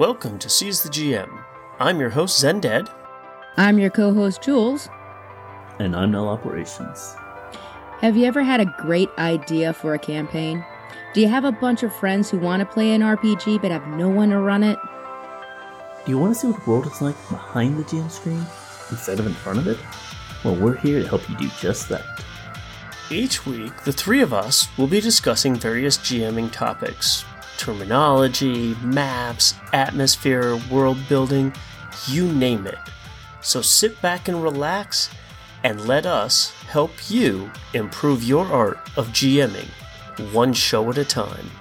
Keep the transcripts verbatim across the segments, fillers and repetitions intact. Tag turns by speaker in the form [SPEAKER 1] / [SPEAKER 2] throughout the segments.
[SPEAKER 1] Welcome to Seize the G M. I'm your host, Zended.
[SPEAKER 2] I'm your co-host, Jules.
[SPEAKER 3] And I'm Null Operations.
[SPEAKER 2] Have you ever had a great idea for a campaign? Do you have a bunch of friends who want to play an R P G but have no one to run it?
[SPEAKER 3] Do you want to see what the world is like behind the G M screen instead of in front of it? Well, we're here to help you do just that.
[SPEAKER 1] Each week, the three of us will be discussing various GMing topics. Terminology, maps, atmosphere, world building, you name it. So sit back and relax, and let us help you improve your art of GMing, one show at a time.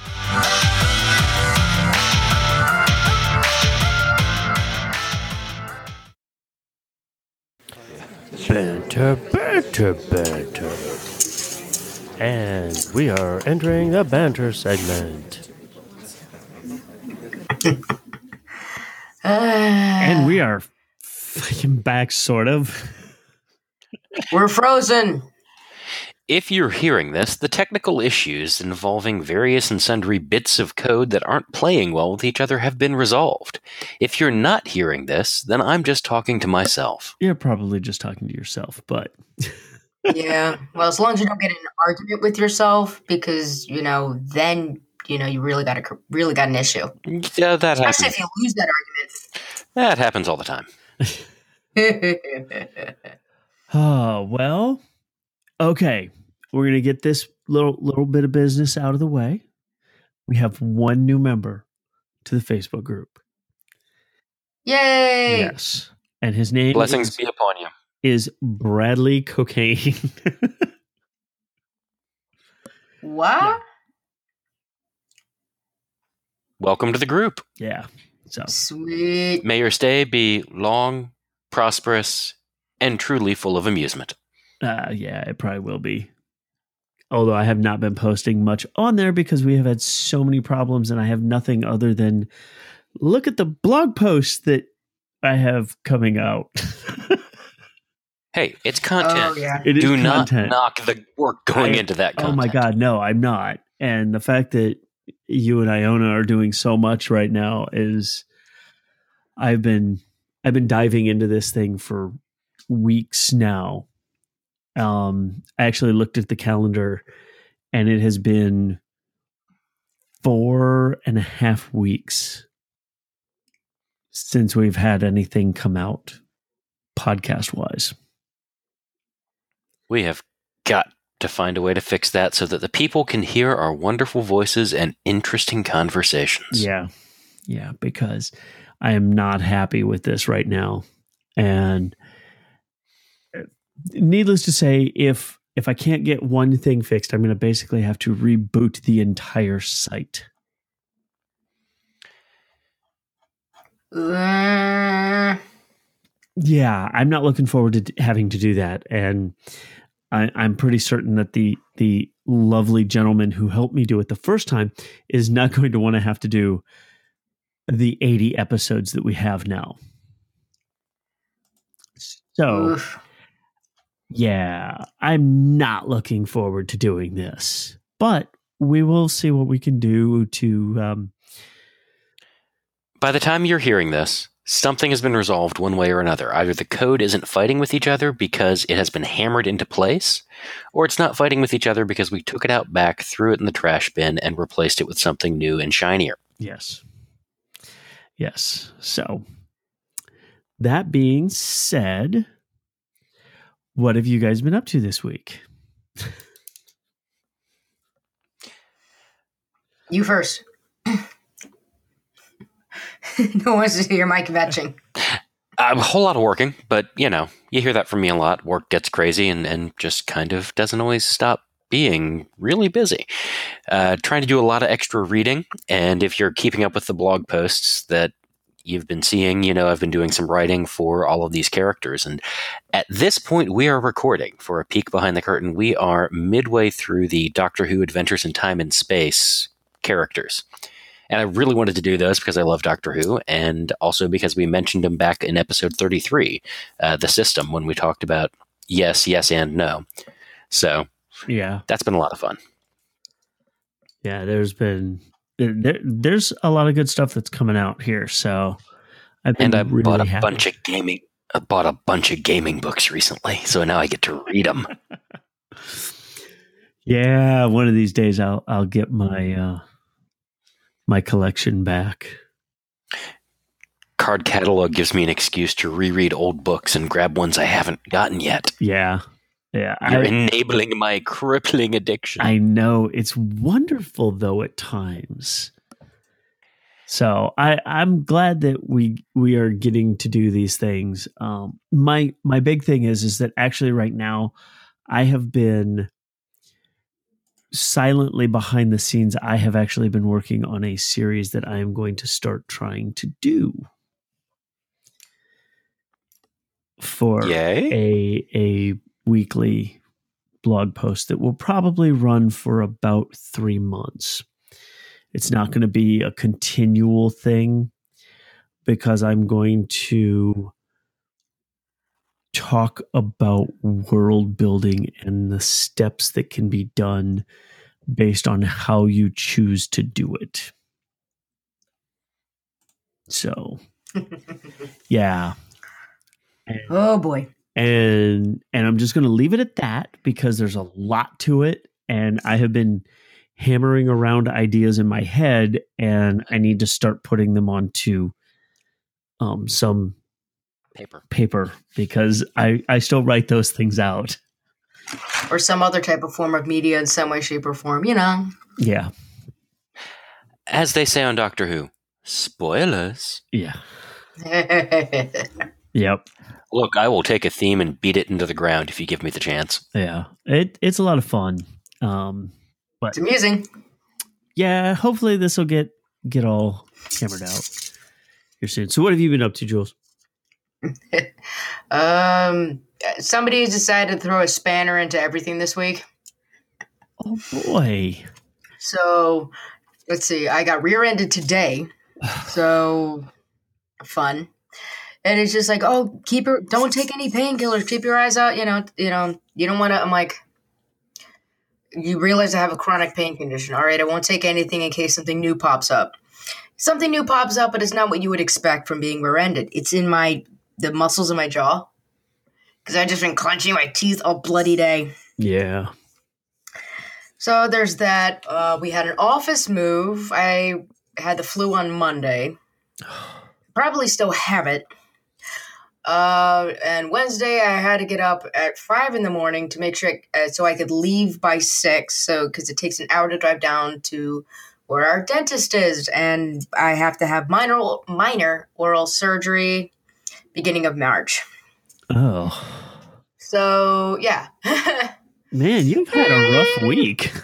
[SPEAKER 4] Banter, banter, banter. And we are entering the banter segment.
[SPEAKER 5] Uh,
[SPEAKER 4] and we are fucking back, sort of.
[SPEAKER 5] We're frozen.
[SPEAKER 6] If you're hearing this, the technical issues involving various and sundry bits of code that aren't playing well with each other have been resolved. If you're not hearing this, then I'm just talking to myself.
[SPEAKER 4] You're probably just talking to yourself, but...
[SPEAKER 5] Yeah, well, as long as you don't get in an argument with yourself, because, you know, then, you know, you really got a, really got an issue.
[SPEAKER 6] Yeah, that
[SPEAKER 5] Especially
[SPEAKER 6] happens.
[SPEAKER 5] if you lose that
[SPEAKER 6] That happens all the time.
[SPEAKER 5] argument.
[SPEAKER 4] Oh, well... Okay, we're going to get this little little bit of business out of the way. We have one new member to the Facebook group.
[SPEAKER 5] Yay!
[SPEAKER 4] Yes. And his name
[SPEAKER 6] Blessings
[SPEAKER 4] is,
[SPEAKER 6] be upon you.
[SPEAKER 4] is Bradley Cocaine.
[SPEAKER 5] What?
[SPEAKER 4] Yeah.
[SPEAKER 6] Welcome to the group.
[SPEAKER 4] Yeah. So
[SPEAKER 5] Sweet.
[SPEAKER 6] May your stay be long, prosperous, and truly full of amusement.
[SPEAKER 4] uh, yeah, it probably will be. Although I have not been posting much on there because we have had so many problems and I have nothing other than look at the blog posts that I have coming out.
[SPEAKER 6] Hey, it's content.
[SPEAKER 5] Oh, yeah.
[SPEAKER 4] It is
[SPEAKER 6] Do
[SPEAKER 4] content.
[SPEAKER 6] not knock the work going
[SPEAKER 4] I-
[SPEAKER 6] into that content.
[SPEAKER 4] Oh my God, no, I'm not. And the fact that you and Iona are doing so much right now is I've been I've been diving into this thing for weeks now. Um, I actually looked at the calendar and it has been four and a half weeks since we've had anything come out podcast wise.
[SPEAKER 6] We have got to find a way to fix that so that the people can hear our wonderful voices and interesting conversations.
[SPEAKER 4] Yeah. Yeah. Because I am not happy with this right now. And needless to say, if if I can't get one thing fixed, I'm going to basically have to reboot the entire site.
[SPEAKER 5] Uh,
[SPEAKER 4] Yeah, I'm not looking forward to d- having to do that. And I, I'm pretty certain that the the lovely gentleman who helped me do it the first time is not going to want to have to do the eighty episodes that we have now. So,
[SPEAKER 5] oof.
[SPEAKER 4] yeah, I'm not looking forward to doing this. But we will see what we can do to... Um,
[SPEAKER 6] By the time you're hearing this, something has been resolved one way or another. Either the code isn't fighting with each other because it has been hammered into place, or it's not fighting with each other because we took it out back, threw it in the trash bin, and replaced it with something new and shinier.
[SPEAKER 4] yes. Yes. So, that being said, what have you guys been up to this week?
[SPEAKER 5] You first. No one wants to hear my kvetching.
[SPEAKER 6] A whole lot of working, but, you know, you hear that from me a lot. Work gets crazy and, and just kind of doesn't always stop being really busy. Uh, trying to do a lot of extra reading, and if you're keeping up with the blog posts that you've been seeing, you know, I've been doing some writing for all of these characters, and at this point we are recording. For a peek behind the curtain, we are midway through the Doctor Who Adventures in Time and Space characters. And I really wanted to do those because I love Doctor Who, and also because we mentioned them back in episode thirty-three, uh, the system, when we talked about yes, yes, and no. So
[SPEAKER 4] Yeah.
[SPEAKER 6] that's been a lot of fun.
[SPEAKER 4] Yeah, there's been there, there's a lot of good stuff that's coming out here. So I've been
[SPEAKER 6] And I
[SPEAKER 4] really
[SPEAKER 6] bought a
[SPEAKER 4] happy.
[SPEAKER 6] bunch of gaming. I bought a bunch of gaming books recently, so now I get to read them.
[SPEAKER 4] Yeah, one of these days I'll I'll get my uh, my collection back.
[SPEAKER 6] Card catalog gives me an excuse to reread old books and grab ones I haven't gotten yet.
[SPEAKER 4] Yeah, yeah.
[SPEAKER 6] You're
[SPEAKER 4] I,
[SPEAKER 6] enabling my crippling addiction.
[SPEAKER 4] I know, it's wonderful though at times. So I, I'm glad that we we are getting to do these things. Um, my my big thing is is that actually right now I have been silently behind the scenes. I have actually been working on a series that I am going to start trying to do for
[SPEAKER 6] Yay.
[SPEAKER 4] a a weekly blog post that will probably run for about three months. It's not going to be a continual thing because I'm going to talk about world building and the steps that can be done based on how you choose to do it. So, yeah. And,
[SPEAKER 5] Oh boy.
[SPEAKER 4] and and I'm just going to leave it at that because there's a lot to it, and I have been hammering around ideas in my head, and I need to start putting them onto um, some
[SPEAKER 6] Paper.
[SPEAKER 4] paper because I, I still write those things out.
[SPEAKER 5] Or some other type of form of media in some way, shape, or form, you know.
[SPEAKER 4] Yeah.
[SPEAKER 6] As they say on Doctor Who, spoilers.
[SPEAKER 4] Yeah. Yep.
[SPEAKER 6] Look, I will take a theme and beat it into the ground if you give me the chance.
[SPEAKER 4] Yeah. It it's a lot of fun. Um, but
[SPEAKER 5] It's amusing.
[SPEAKER 4] yeah, hopefully this will get get all hammered out here soon. So what have you been up to, Jules?
[SPEAKER 5] um, somebody has decided to throw a spanner into everything this week.
[SPEAKER 4] Oh boy.
[SPEAKER 5] So let's see. I got rear-ended today. So fun. And it's just like, oh, keep your, don't take any painkillers. Keep your eyes out. You know, you know, you don't want to. I'm like, you realize I have a chronic pain condition. All right, I won't take anything in case something new pops up. Something new pops up, but it's not what you would expect from being rear-ended. It's in my the muscles in my jaw because I've just been clenching my teeth all bloody day.
[SPEAKER 4] Yeah.
[SPEAKER 5] So there's that. Uh, we had an office move. I had the flu on Monday. Probably still have it. Uh, and Wednesday I had to get up at five in the morning to make sure uh, so I could leave by six. So because it takes an hour to drive down to where our dentist is, and I have to have minor minor oral surgery beginning of March.
[SPEAKER 4] Oh.
[SPEAKER 5] So yeah.
[SPEAKER 4] Man, you've had a rough week.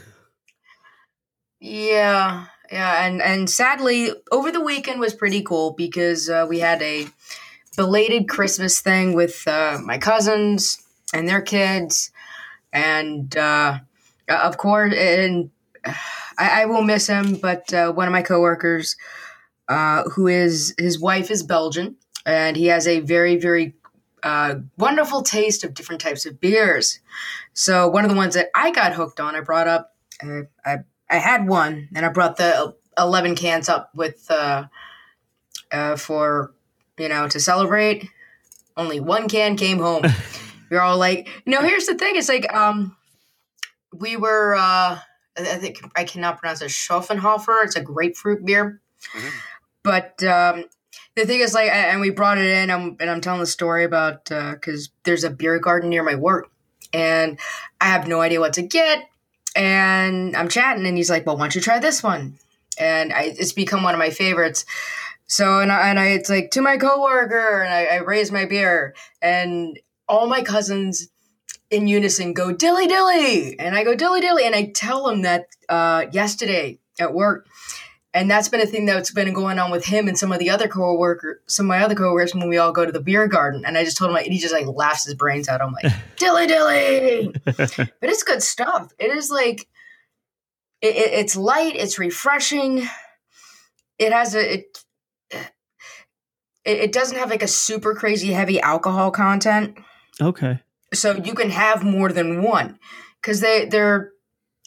[SPEAKER 5] Yeah, yeah, and and sadly, over the weekend was pretty cool because uh, we had a belated Christmas thing with uh, my cousins and their kids, and uh, of course, and I, I will miss him. But uh, one of my coworkers, uh, who is his wife is Belgian, and he has a very very uh, wonderful taste of different types of beers. So one of the ones that I got hooked on, I brought up. Uh, I I had one, and I brought the eleven cans up with uh, uh, for you know to celebrate. Only one can came home. We were all like, no. Here's the thing: it's like um, we were. Uh, I think I cannot pronounce it. Schaffenhofer. It's a grapefruit beer, mm-hmm. but um, the thing is, like, and we brought it in, I'm, and I'm telling the story about because uh, there's a beer garden near my work, and I have no idea what to get. And I'm chatting, and he's like, well, why don't you try this one? And I, it's become one of my favorites. So, and I, and I it's like, to my coworker, and I, I raise my beer, and all my cousins in unison go, dilly dilly. And I go, dilly dilly. And I tell them that uh, yesterday at work. And that's been a thing that's been going on with him and some of the other coworkers, some of my other coworkers when we all go to the beer garden. And I just told him, like, and he just like laughs his brains out. I'm like, dilly dilly. But it's good stuff. It is like, it, it, it's light. It's refreshing. It has a, it, it, it doesn't have like a super crazy heavy alcohol content.
[SPEAKER 4] Okay.
[SPEAKER 5] So you can have more than one because they, they're,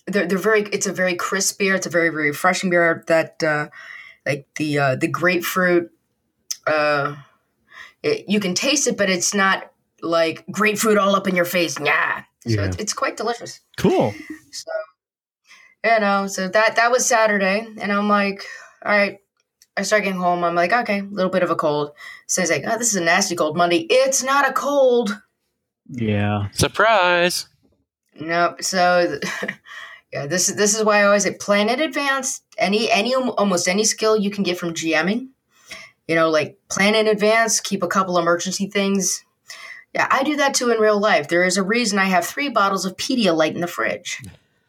[SPEAKER 5] they're they're very. It's a very crisp beer. It's a very very refreshing beer. That uh, like the uh, the grapefruit. Uh, it, you can taste it, but it's not like grapefruit all up in your face. Yeah, so
[SPEAKER 4] Yeah.
[SPEAKER 5] it's, it's quite delicious.
[SPEAKER 4] Cool.
[SPEAKER 5] So you know, so that that was Saturday, and I'm like, all right. I start getting home. I'm like, okay, a little bit of a cold. So he's like, oh, this is a nasty cold Monday. It's not a cold.
[SPEAKER 4] Yeah.
[SPEAKER 6] Surprise!
[SPEAKER 5] Nope. So, yeah, this is this is why I always say plan in advance. Any any almost any skill you can get from GMing. You know, like plan in advance. Keep a couple emergency things. Yeah, I do that too in real life. There is a reason I have three bottles of Pedialyte in the fridge.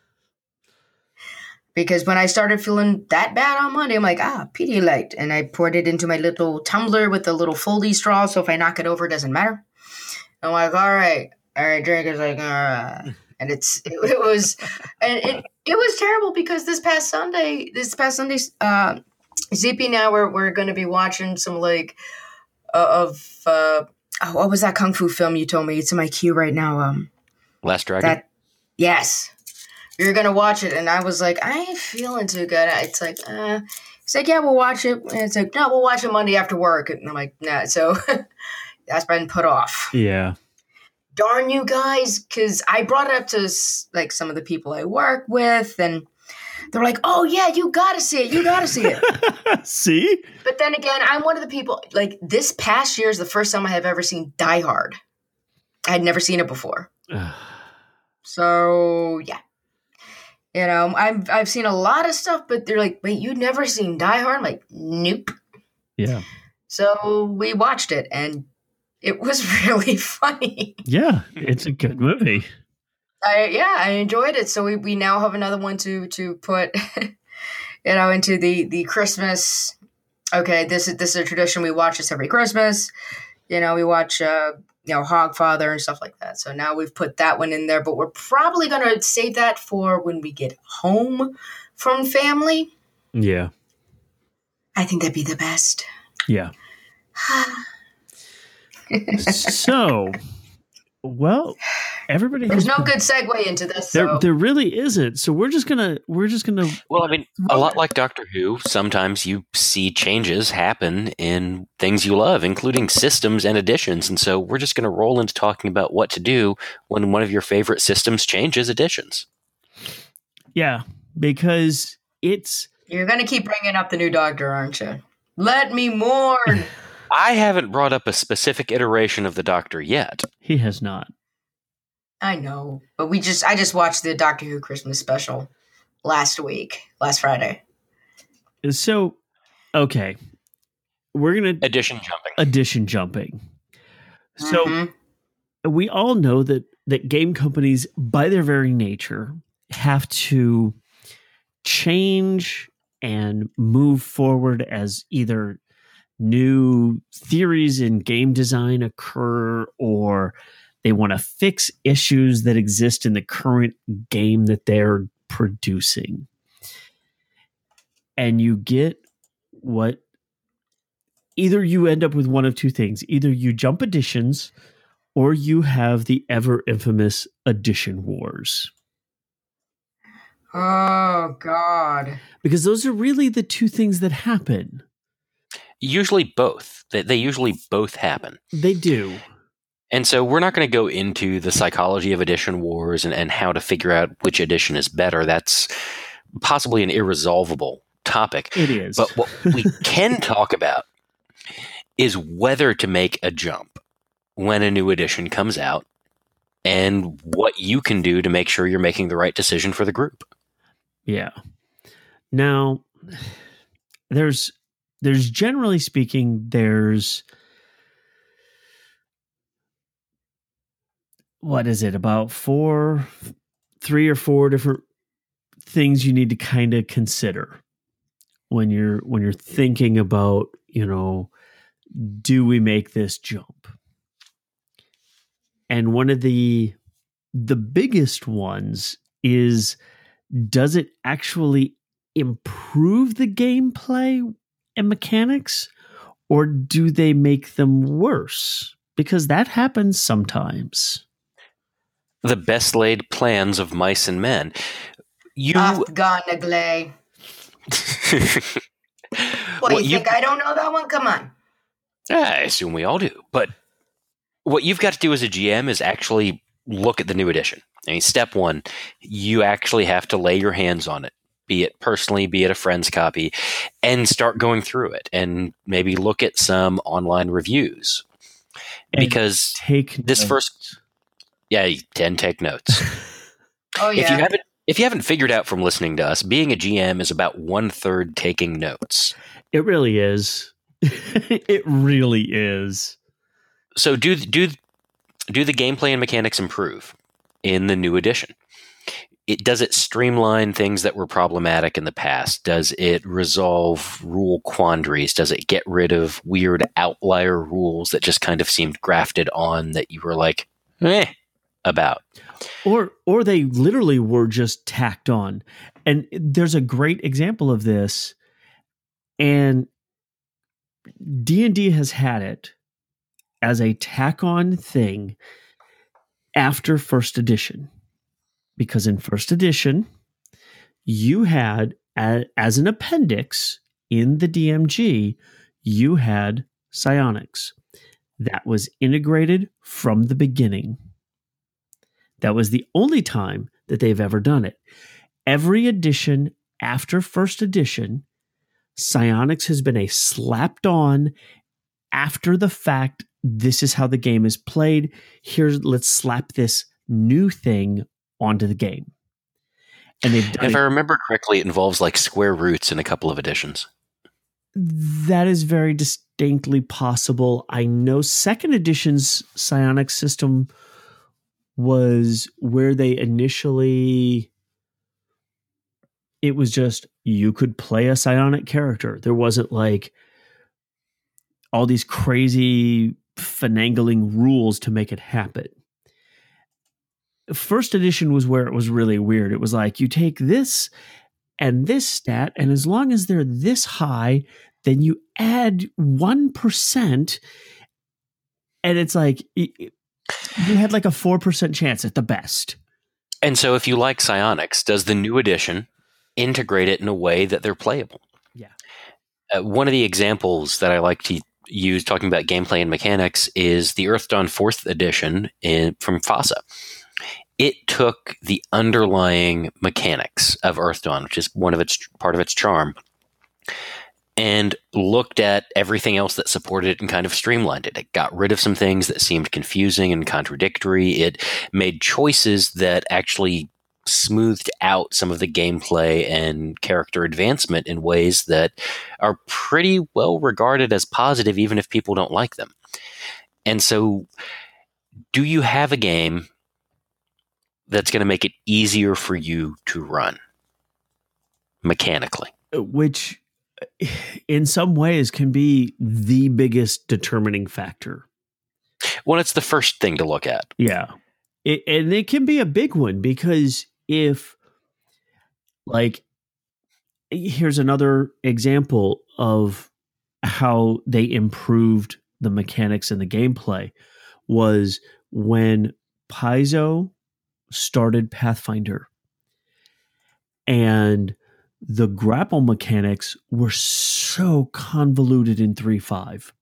[SPEAKER 5] Because when I started feeling that bad on Monday, I'm like, ah, Pedialyte. And I poured it into my little tumbler with the little foldy straw, so if I knock it over, it doesn't matter. I'm like, all right, all right, drink. It's like, all right. And it's, it, it was, and it, it was terrible because this past Sunday, this past Sunday, uh, Z P and I, we're, we're going to be watching some, like, uh, of, uh, oh, what was that Kung Fu film you told me? It's in my queue right now. Um,
[SPEAKER 6] Last Dragon?
[SPEAKER 5] That, yes. We were going to watch it, and I was like, I ain't feeling too good. It's like, uh, it's like, yeah, we'll watch it. And it's like, no, we'll watch it Monday after work. And I'm like, nah. So that's been put off.
[SPEAKER 4] Yeah.
[SPEAKER 5] Darn you guys, because I brought it up to, like, some of the people I work with, and they're like, oh, yeah, you got to see it. You got to see it.
[SPEAKER 4] See?
[SPEAKER 5] But then again, I'm one of the people, like, this past year is the first time I have ever seen Die Hard. I had never seen it before. So, yeah. You know, I've I've seen a lot of stuff, but they're like, wait, you've never seen Die Hard? I'm like, nope.
[SPEAKER 4] Yeah.
[SPEAKER 5] So we watched it, and it was really funny.
[SPEAKER 4] Yeah, it's a good movie.
[SPEAKER 5] I yeah, I enjoyed it. So we, we now have another one to to put, you know, into the the Christmas. Okay, this is this is a tradition. We watch this every Christmas. You know, we watch uh, you know, Hogfather and stuff like that. So now we've put that one in there, but we're probably going to save that for when we get home from family.
[SPEAKER 4] Yeah.
[SPEAKER 5] I think that'd be the best.
[SPEAKER 4] Yeah. So, well, everybody
[SPEAKER 5] There's
[SPEAKER 4] has
[SPEAKER 5] no good segue into this.
[SPEAKER 4] There,
[SPEAKER 5] So.
[SPEAKER 4] there really isn't. So we're just gonna, we're just gonna.
[SPEAKER 6] Well, I mean, a lot like Doctor Who, sometimes you see changes happen in things you love, including systems and additions. And so we're just going to roll into talking about what to do when one of your favorite systems changes additions.
[SPEAKER 4] Yeah, because it's.
[SPEAKER 5] You're going to keep bringing up the new Doctor, aren't you? Let me mourn.
[SPEAKER 6] I haven't brought up a specific iteration of the Doctor yet.
[SPEAKER 4] He has not.
[SPEAKER 5] I know, but we just I just watched the Doctor Who Christmas special last week, last Friday.
[SPEAKER 4] So, okay, we're gonna
[SPEAKER 6] Addition jumping.
[SPEAKER 4] addition jumping. So
[SPEAKER 5] Mm-hmm.
[SPEAKER 4] we all know that that game companies, by their very nature, have to change and move forward as either new theories in game design occur, or they want to fix issues that exist in the current game that they're producing. And you get what either you end up with one of two things. Either you jump editions, or you have the ever infamous edition wars.
[SPEAKER 5] Oh God!
[SPEAKER 4] Because those are really the two things that happen.
[SPEAKER 6] Usually both. They, they usually both happen.
[SPEAKER 4] They do.
[SPEAKER 6] And so we're not going to go into the psychology of edition wars and, and how to figure out which edition is better. That's possibly an irresolvable topic.
[SPEAKER 4] It is.
[SPEAKER 6] But what we can talk about is whether to make a jump when a new edition comes out and what you can do to make sure you're making the right decision for the group.
[SPEAKER 4] Yeah. Now, there's there's generally speaking, there's what is it, about four, three or four different things you need to kind of consider when you're when you're thinking about, you know, do we make this jump? And one of the the biggest ones is, does it actually improve the gameplay and mechanics, or do they make them worse? Because that happens sometimes.
[SPEAKER 6] The best laid plans of mice and men. you
[SPEAKER 5] Afghanaglay. What,
[SPEAKER 6] Well,
[SPEAKER 5] you
[SPEAKER 6] you-
[SPEAKER 5] think I don't know that one? Come on.
[SPEAKER 6] I assume we all do. But what you've got to do as a G M is actually look at the new edition. I mean, step one, you actually have to lay your hands on it, be it personally, be it a friend's copy, and start going through it and maybe look at some online reviews.
[SPEAKER 4] And
[SPEAKER 6] Because
[SPEAKER 4] take
[SPEAKER 6] this
[SPEAKER 4] notes.
[SPEAKER 6] first, yeah, you can take notes.
[SPEAKER 5] Oh, yeah.
[SPEAKER 6] If you haven't, if you haven't figured out from listening to us, being a G M is about one third taking notes.
[SPEAKER 4] It really is. It really is.
[SPEAKER 6] So do do do the gameplay and mechanics improve in the new edition? It does it streamline things that were problematic in the past? Does it resolve rule quandaries? Does it get rid of weird outlier rules that just kind of seemed grafted on that you were like, eh, about?
[SPEAKER 4] Or or they literally were just tacked on. And there's a great example of this. And D and D has had it as a tack-on thing after first edition. Because in first edition, you had, a, as an appendix in the D M G, you had psionics. That was integrated from the beginning. That was the only time that they've ever done it. Every edition after first edition, psionics has been a slapped on after the fact. This is how the game is played. Here's, let's slap this new thing onto the game. And they've done
[SPEAKER 6] If
[SPEAKER 4] it.
[SPEAKER 6] I remember correctly, it involves like square roots in a couple of editions.
[SPEAKER 4] That is very distinctly possible. I know second edition's psionics system was where they initially, it was just you could play a psionic character. There wasn't like all these crazy finagling rules to make it happen. First edition was where it was really weird. It was like you take this and this stat, and as long as they're this high, then you add one percent, and it's like you had like a four percent chance at the best.
[SPEAKER 6] And so if you like psionics, does the new edition integrate it in a way that they're playable?
[SPEAKER 4] Yeah.
[SPEAKER 6] Uh, one of the examples that I like to use talking about gameplay and mechanics is the Earthdawn fourth edition in, from FASA. It took the underlying mechanics of Earthdawn, which is one of its part of its charm, and looked at everything else that supported it and kind of streamlined it. It got rid of some things that seemed confusing and contradictory. It made choices that actually smoothed out some of the gameplay and character advancement in ways that are pretty well regarded as positive, even if people don't like them. And so, do you have a game that's going to make it easier for you to run mechanically?
[SPEAKER 4] Which in some ways can be the biggest determining factor.
[SPEAKER 6] Well, it's the first thing to look at.
[SPEAKER 4] Yeah. It, and it can be a big one because if, like, here's another example of how they improved the mechanics and the gameplay was when Paizo started Pathfinder, and the grapple mechanics were so convoluted in three point five,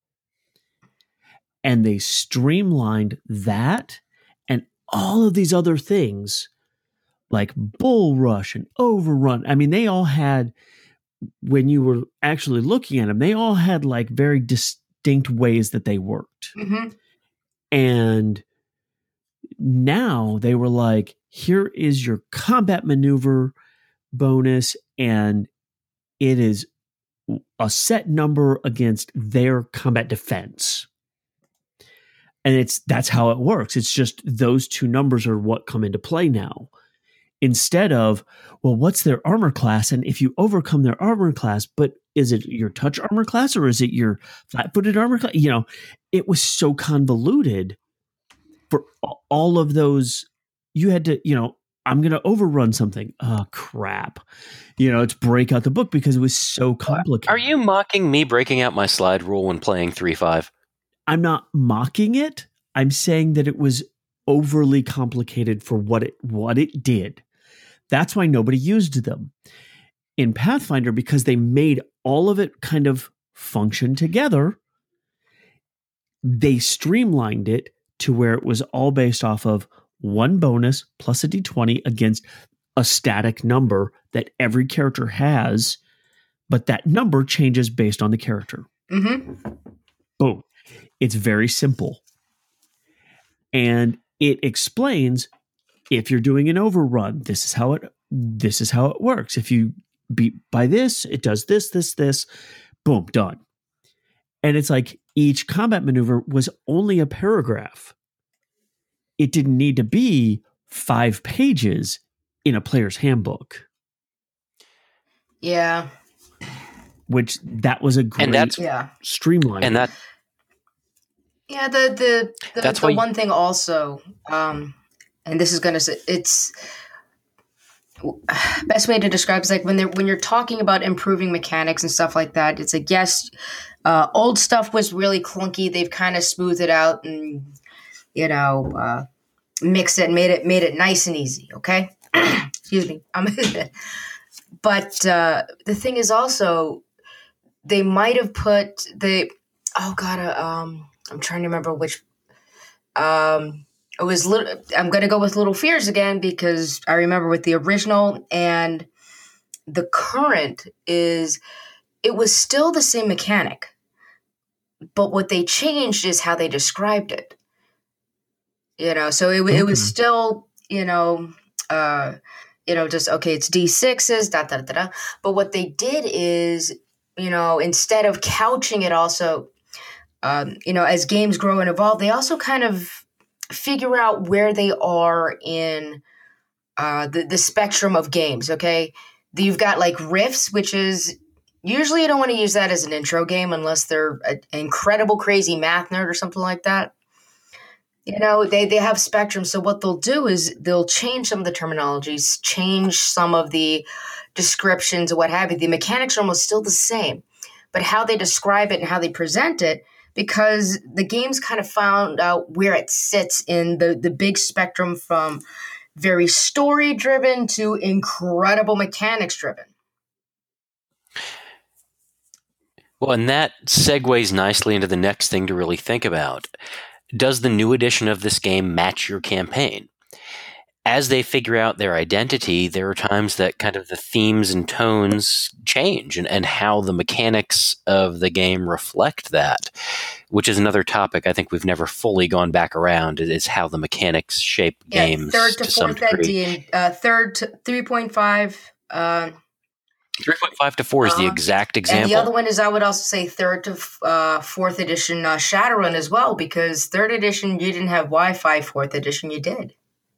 [SPEAKER 4] and they streamlined that and all of these other things like Bull Rush and Overrun. I mean, they all had, when you were actually looking at them, they all had like very distinct ways that they worked.
[SPEAKER 5] Mm-hmm.
[SPEAKER 4] And now they were like, here is your combat maneuver bonus, and it is a set number against their combat defense. And it's that's how it works. It's just those two numbers are what come into play now. Instead of, well, what's their armor class? And if you overcome their armor class, but is it your touch armor class or is it your flat-footed armor class? You know, it was so convoluted for all of those. You had to, you know, I'm going to overrun something. Oh, crap. You know, it's break out the book because it was so complicated.
[SPEAKER 6] Are you mocking me breaking out my slide rule when playing three five?
[SPEAKER 4] I'm not mocking it. I'm saying that it was overly complicated for what it what it did. That's why nobody used them in Pathfinder, because they made all of it kind of function together. They streamlined it to where it was all based off of one bonus plus a d twenty against a static number that every character has, but that number changes based on the character.
[SPEAKER 5] Mm-hmm.
[SPEAKER 4] Boom. It's very simple. And it explains, if you're doing an overrun, this is how it this is how it works. If you beat by this, it does this, this, this, boom, done. And it's like each combat maneuver was only a paragraph. It didn't need to be five pages in a player's handbook.
[SPEAKER 5] Yeah.
[SPEAKER 4] Which that was a great
[SPEAKER 6] And that's
[SPEAKER 5] Yeah.
[SPEAKER 4] streamline.
[SPEAKER 6] And that
[SPEAKER 5] Yeah, the the the,
[SPEAKER 6] That's
[SPEAKER 5] the
[SPEAKER 6] why you-
[SPEAKER 5] one thing also, um, and this is gonna say it's best way to describe is like when they're when you're talking about improving mechanics and stuff like that. It's like yes, uh, old stuff was really clunky. They've kind of smoothed it out and you know uh, mixed it and made it made it nice and easy. Okay, excuse me. Um, but uh, the thing is also they might have put the oh god uh, um. I'm trying to remember which. Um, it was little. I'm going to go with Little Fears again because I remember with the original and the current is it was still the same mechanic, but what they changed is how they described it. You know, so it it was
[SPEAKER 4] Okay.
[SPEAKER 5] still you know, uh, you know, just okay. It's D sixes, da da da da. But what they did is, you know, instead of couching it also. Um, you know, as games grow and evolve, they also kind of figure out where they are in uh, the, the spectrum of games, okay? You've got like Rifts, which is usually you don't want to use that as an intro game unless they're an incredible crazy math nerd or something like that. You know, they, they have spectrum. So what they'll do is they'll change some of the terminologies, change some of the descriptions or what have you. The mechanics are almost still the same, but how they describe it and how they present it, because the game's kind of found out where it sits in the, the big spectrum from very story-driven to incredible mechanics-driven.
[SPEAKER 6] Well, and that segues nicely into the next thing to really think about. Does the new edition of this game match your campaign? As they figure out their identity, there are times that kind of the themes and tones change and, and how the mechanics of the game reflect that, which is another topic I think we've never fully gone back around, is how the mechanics shape
[SPEAKER 5] Yeah,
[SPEAKER 6] games
[SPEAKER 5] third to,
[SPEAKER 6] to some
[SPEAKER 5] fourth ed,
[SPEAKER 6] degree.
[SPEAKER 5] D, uh, third to three point five. Uh,
[SPEAKER 6] three point five to four is the
[SPEAKER 5] Uh-huh.
[SPEAKER 6] exact
[SPEAKER 5] and
[SPEAKER 6] example.
[SPEAKER 5] the other one is, I would also say, third to uh, fourth edition uh, Shadowrun as well, because third edition you didn't have Wi-Fi. Fourth edition you did.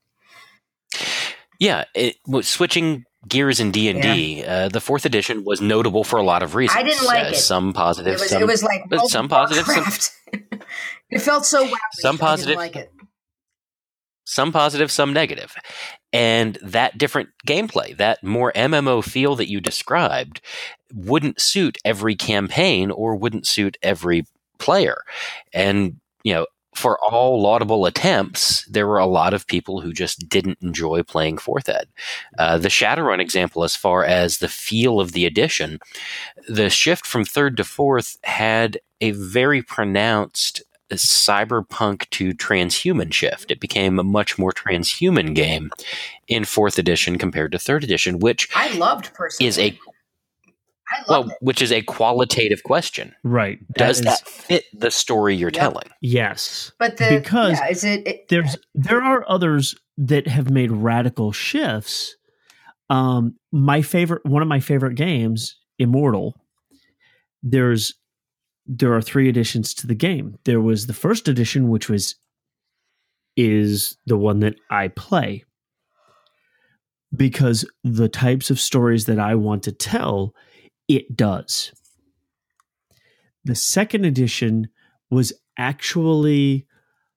[SPEAKER 6] Yeah, it, well, switching gears in D and D, uh, the fourth edition was notable for a lot of reasons.
[SPEAKER 5] I didn't like
[SPEAKER 6] Uh,
[SPEAKER 5] it.
[SPEAKER 6] Some positive,
[SPEAKER 5] It was
[SPEAKER 6] some,
[SPEAKER 5] it was like
[SPEAKER 6] but some positive, some-
[SPEAKER 5] Warcraft. It felt so wacky.
[SPEAKER 6] Some positive-
[SPEAKER 5] I didn't like it.
[SPEAKER 6] some positive, some negative. And that different gameplay, that more M M O feel that you described, wouldn't suit every campaign or wouldn't suit every player. And, you know, for all laudable attempts, there were a lot of people who just didn't enjoy playing fourth ed. Uh, the Shadowrun example, as far as the feel of the edition, the shift from third to fourth had a very pronounced cyberpunk to transhuman shift. It became a much more transhuman game in fourth edition compared to third edition, which
[SPEAKER 5] I loved personally.
[SPEAKER 6] is a
[SPEAKER 5] I loved
[SPEAKER 6] well,
[SPEAKER 5] it.
[SPEAKER 6] which is a qualitative question.
[SPEAKER 4] Right.
[SPEAKER 6] Does
[SPEAKER 4] is-
[SPEAKER 6] that fit the story you're
[SPEAKER 5] Yep.
[SPEAKER 6] telling?
[SPEAKER 4] Yes.
[SPEAKER 5] But the
[SPEAKER 4] because
[SPEAKER 5] yeah, is it, it
[SPEAKER 4] There's there are others that have made radical shifts. Um, my favorite, one of my favorite games, Immortal. There's there are three editions to the game. There was the first edition, which was is the one that I play because the types of stories that I want to tell, it does. The second edition was actually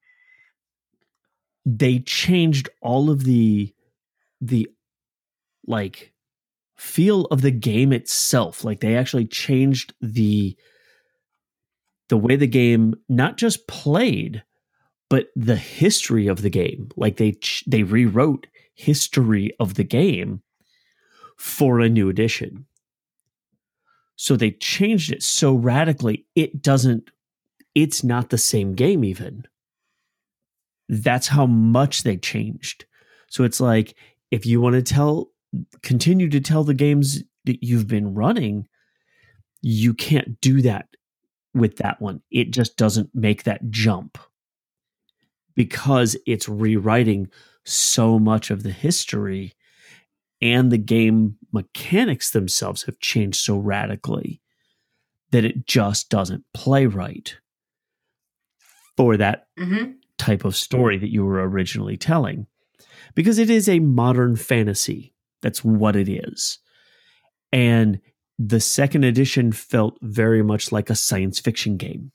[SPEAKER 4] they changed all of the the like feel of the game itself. Like they actually changed the the way the game not just played, but the history of the game. Like they ch- they rewrote history of the game for a new edition. So they changed it so radically, it doesn't, it's not the same game even. That's how much they changed. So it's like, if you want to tell, continue to tell the games that you've been running, you can't do that with that one. It just doesn't make that jump because it's rewriting so much of the history, and the game mechanics themselves have changed so radically that it just doesn't play right for that
[SPEAKER 5] Mm-hmm.
[SPEAKER 4] type of story that you were originally telling. Because it is a modern fantasy. That's what it is. And the second edition felt very much like a science fiction game.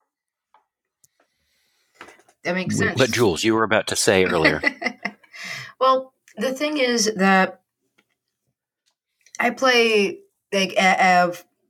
[SPEAKER 5] That makes sense.
[SPEAKER 6] But Jules, you were about to say earlier.
[SPEAKER 5] Well, the thing is that I play like uh,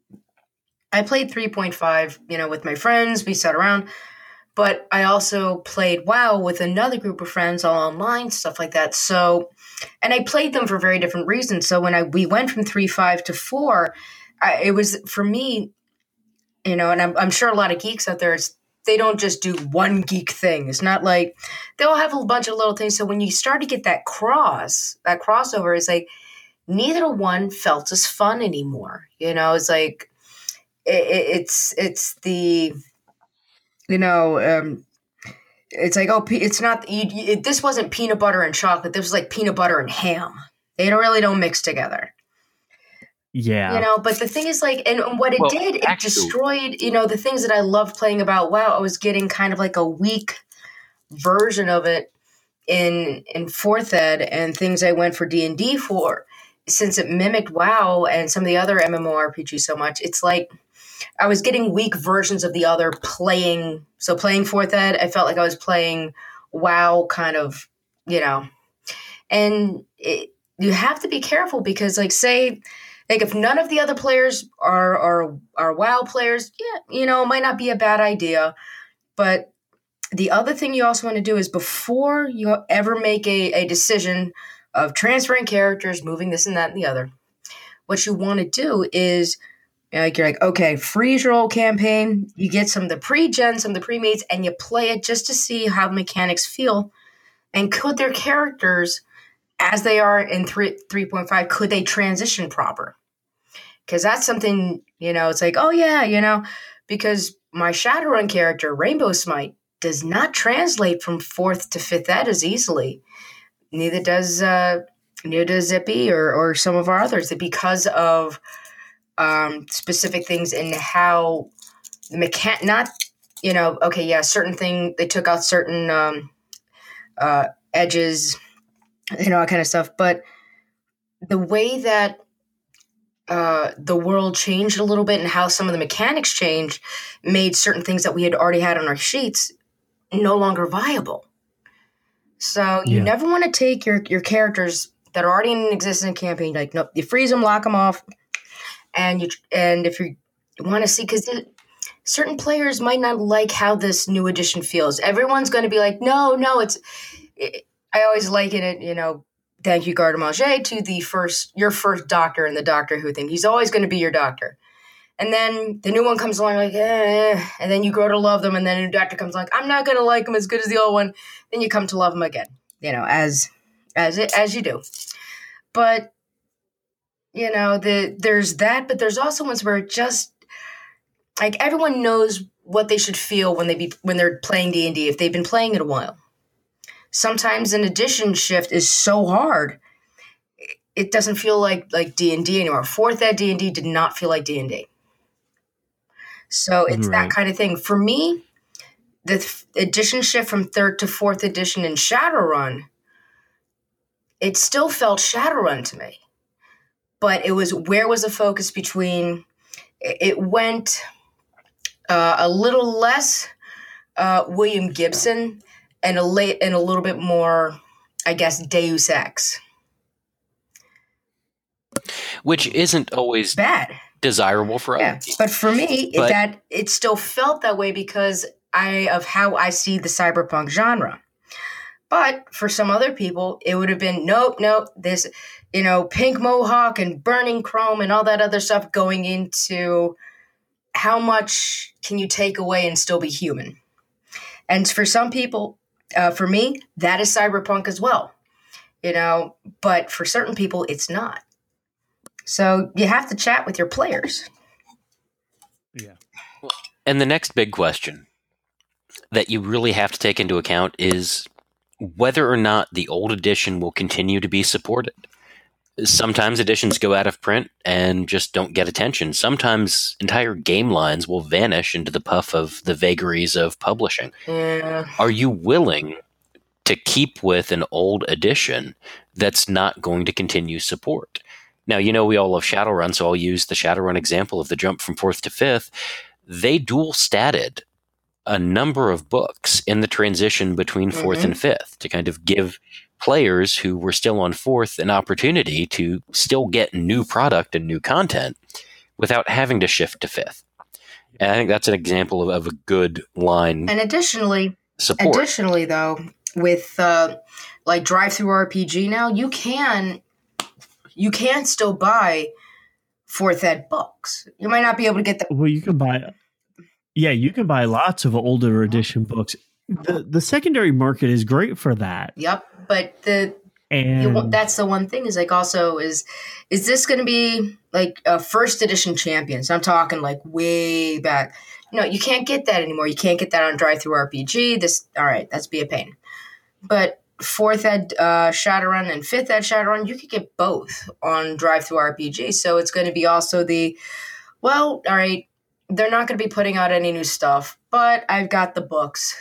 [SPEAKER 5] I played three point five, you know, with my friends. We sat around, but I also played WoW with another group of friends all online, stuff like that. So, and I played them for very different reasons. So when I we went from three point five to four, I, it was for me, you know, and I'm, I'm sure a lot of geeks out there, it's, they don't just do one geek thing. It's not like they'll have a bunch of little things. So when you start to get that cross, that crossover, is like neither one felt as fun anymore. You know, it's like it, it's it's the you know um, it's like oh it's not you, it, this wasn't peanut butter and chocolate. This was like peanut butter and ham. They don't really don't mix together.
[SPEAKER 4] Yeah.
[SPEAKER 5] You know, but the thing is like, and what it
[SPEAKER 6] Well,
[SPEAKER 5] did, it
[SPEAKER 6] actually-
[SPEAKER 5] destroyed, you know, the things that I loved playing about WoW. I was getting kind of like a weak version of it in in fourth ed, and things I went for D and D for, since it mimicked WoW and some of the other MMORPGs so much. It's like I was getting weak versions of the other playing. So playing fourth ed, I felt like I was playing WoW kind of, you know, and it, you have to be careful because like say, Like if none of the other players are are are WoW players, yeah, you know, it might not be a bad idea. But the other thing you also want to do is before you ever make a, a decision of transferring characters, moving this and that and the other, what you want to do is like you're like, okay, freeze your old campaign, you get some of the pre-gen, some of the pre-mates, and you play it just to see how mechanics feel. And could their characters, as they are in three, 3.5, could they transition proper? Because that's something, you know, it's like, oh, yeah, you know, because my Shadowrun character, Rainbow Smite, does not translate from fourth to fifth ed as easily. Neither does uh, neither does Zippy or, or some of our others, because of um, specific things in how the mechan- not, you know, okay, yeah, certain thing, they took out certain um, uh, edges, you know, that kind of stuff. But the way that uh, the world changed a little bit and how some of the mechanics changed made certain things that we had already had on our sheets no longer viable. So you
[SPEAKER 4] Yeah.
[SPEAKER 5] never want to take your, your characters that are already in an existing campaign, like, nope, you freeze them, lock them off. And you, and if you want to see, because certain players might not like how this new edition feels. Everyone's going to be like, no, no, it's, it, I always liken it, you know, thank you, Garde-Manger, to the first, your first doctor in the Doctor Who thing. He's always going to be your doctor. And then the new one comes along like, eh, and then you grow to love them, and then a new doctor comes along, I'm not going to like him as good as the old one. Then you come to love him again, you know, as as it, as you do. But, you know, the there's that, but there's also ones where it just, like, everyone knows what they should feel when they be when they're playing D and D, if they've been playing it a while. Sometimes an edition shift is so hard, it doesn't feel like like D and D anymore. Fourth ed D and D did not feel like D and D. So it's
[SPEAKER 4] Right.
[SPEAKER 5] that kind of thing. For me, the th- edition shift from third to fourth edition in Shadowrun, it still felt Shadowrun to me. But it was, where was the focus between, it, it went uh, a little less uh, William Gibson and a late and a little bit more, I guess, Deus Ex.
[SPEAKER 6] Which isn't always
[SPEAKER 5] Bad.
[SPEAKER 6] desirable for
[SPEAKER 5] Yeah,
[SPEAKER 6] us.
[SPEAKER 5] but for me,
[SPEAKER 6] But-
[SPEAKER 5] that it still felt that way because I of how I see the cyberpunk genre. But for some other people, it would have been, nope, nope, this, you know, pink mohawk and burning chrome and all that other stuff going into how much can you take away and still be human. And for some people, uh, for me, that is cyberpunk as well, you know, but for certain people, it's not. So you have to chat with your players.
[SPEAKER 4] Yeah.
[SPEAKER 6] And the next big question that you really have to take into account is whether or not the old edition will continue to be supported. Sometimes editions go out of print and just don't get attention. Sometimes entire game lines will vanish into the puff of the vagaries of publishing.
[SPEAKER 5] Yeah.
[SPEAKER 6] Are you willing to keep with an old edition that's not going to continue support? Now, you know we all love Shadowrun, so I'll use the Shadowrun example of the jump from fourth to fifth. They dual statted a number of books in the transition between fourth mm-hmm. and fifth to kind of give players who were still on fourth an opportunity to still get new product and new content without having to shift to fifth. And I think that's an example of, of a good line.
[SPEAKER 5] And additionally,
[SPEAKER 6] support.
[SPEAKER 5] Additionally, though, with uh, like Drive-Thru R P G now, you can you can still buy fourth ed books. You might not be able to get the
[SPEAKER 4] well. You can buy, yeah, you can buy lots of older edition books. the The secondary market is great for that.
[SPEAKER 5] Yep, but the
[SPEAKER 4] and
[SPEAKER 5] you, that's the one thing is like also is is this going to be like a first edition Champions? I'm talking like way back. No, you can't get that anymore. You can't get that on Drive-Thru R P G. This all right, that's be a pain. But fourth ed uh, Shadowrun and fifth ed Shadowrun, you could get both on Drive-Thru R P G. So it's going to be also the, well, all right, they're not going to be putting out any new stuff, but I've got the books.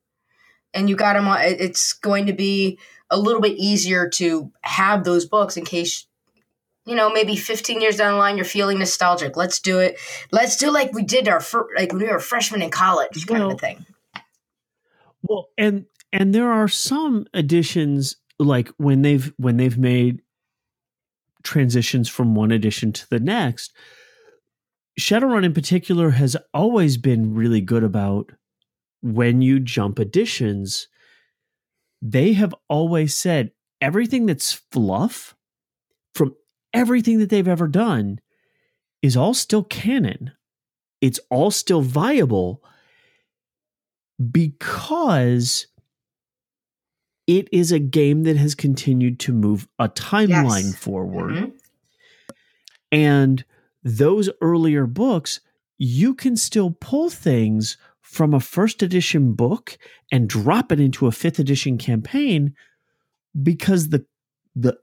[SPEAKER 5] And you got them on, it's going to be a little bit easier to have those books in case, you know, maybe fifteen years down the line, you're feeling nostalgic. Let's do it. Let's do like we did our, fir- like when we were freshmen in college kind
[SPEAKER 4] well,
[SPEAKER 5] of a thing.
[SPEAKER 4] Well, and And there are some editions like when they've when they've made transitions from one edition to the next. Shadowrun in particular has always been really good about when you jump editions. They have always said everything that's fluff from everything that they've ever done is all still canon. It's all still viable because it is a game that has continued to move a timeline
[SPEAKER 5] Yes.
[SPEAKER 4] forward.
[SPEAKER 5] Mm-hmm.
[SPEAKER 4] And those earlier books, you can still pull things from a first edition book and drop it into a fifth edition campaign because the the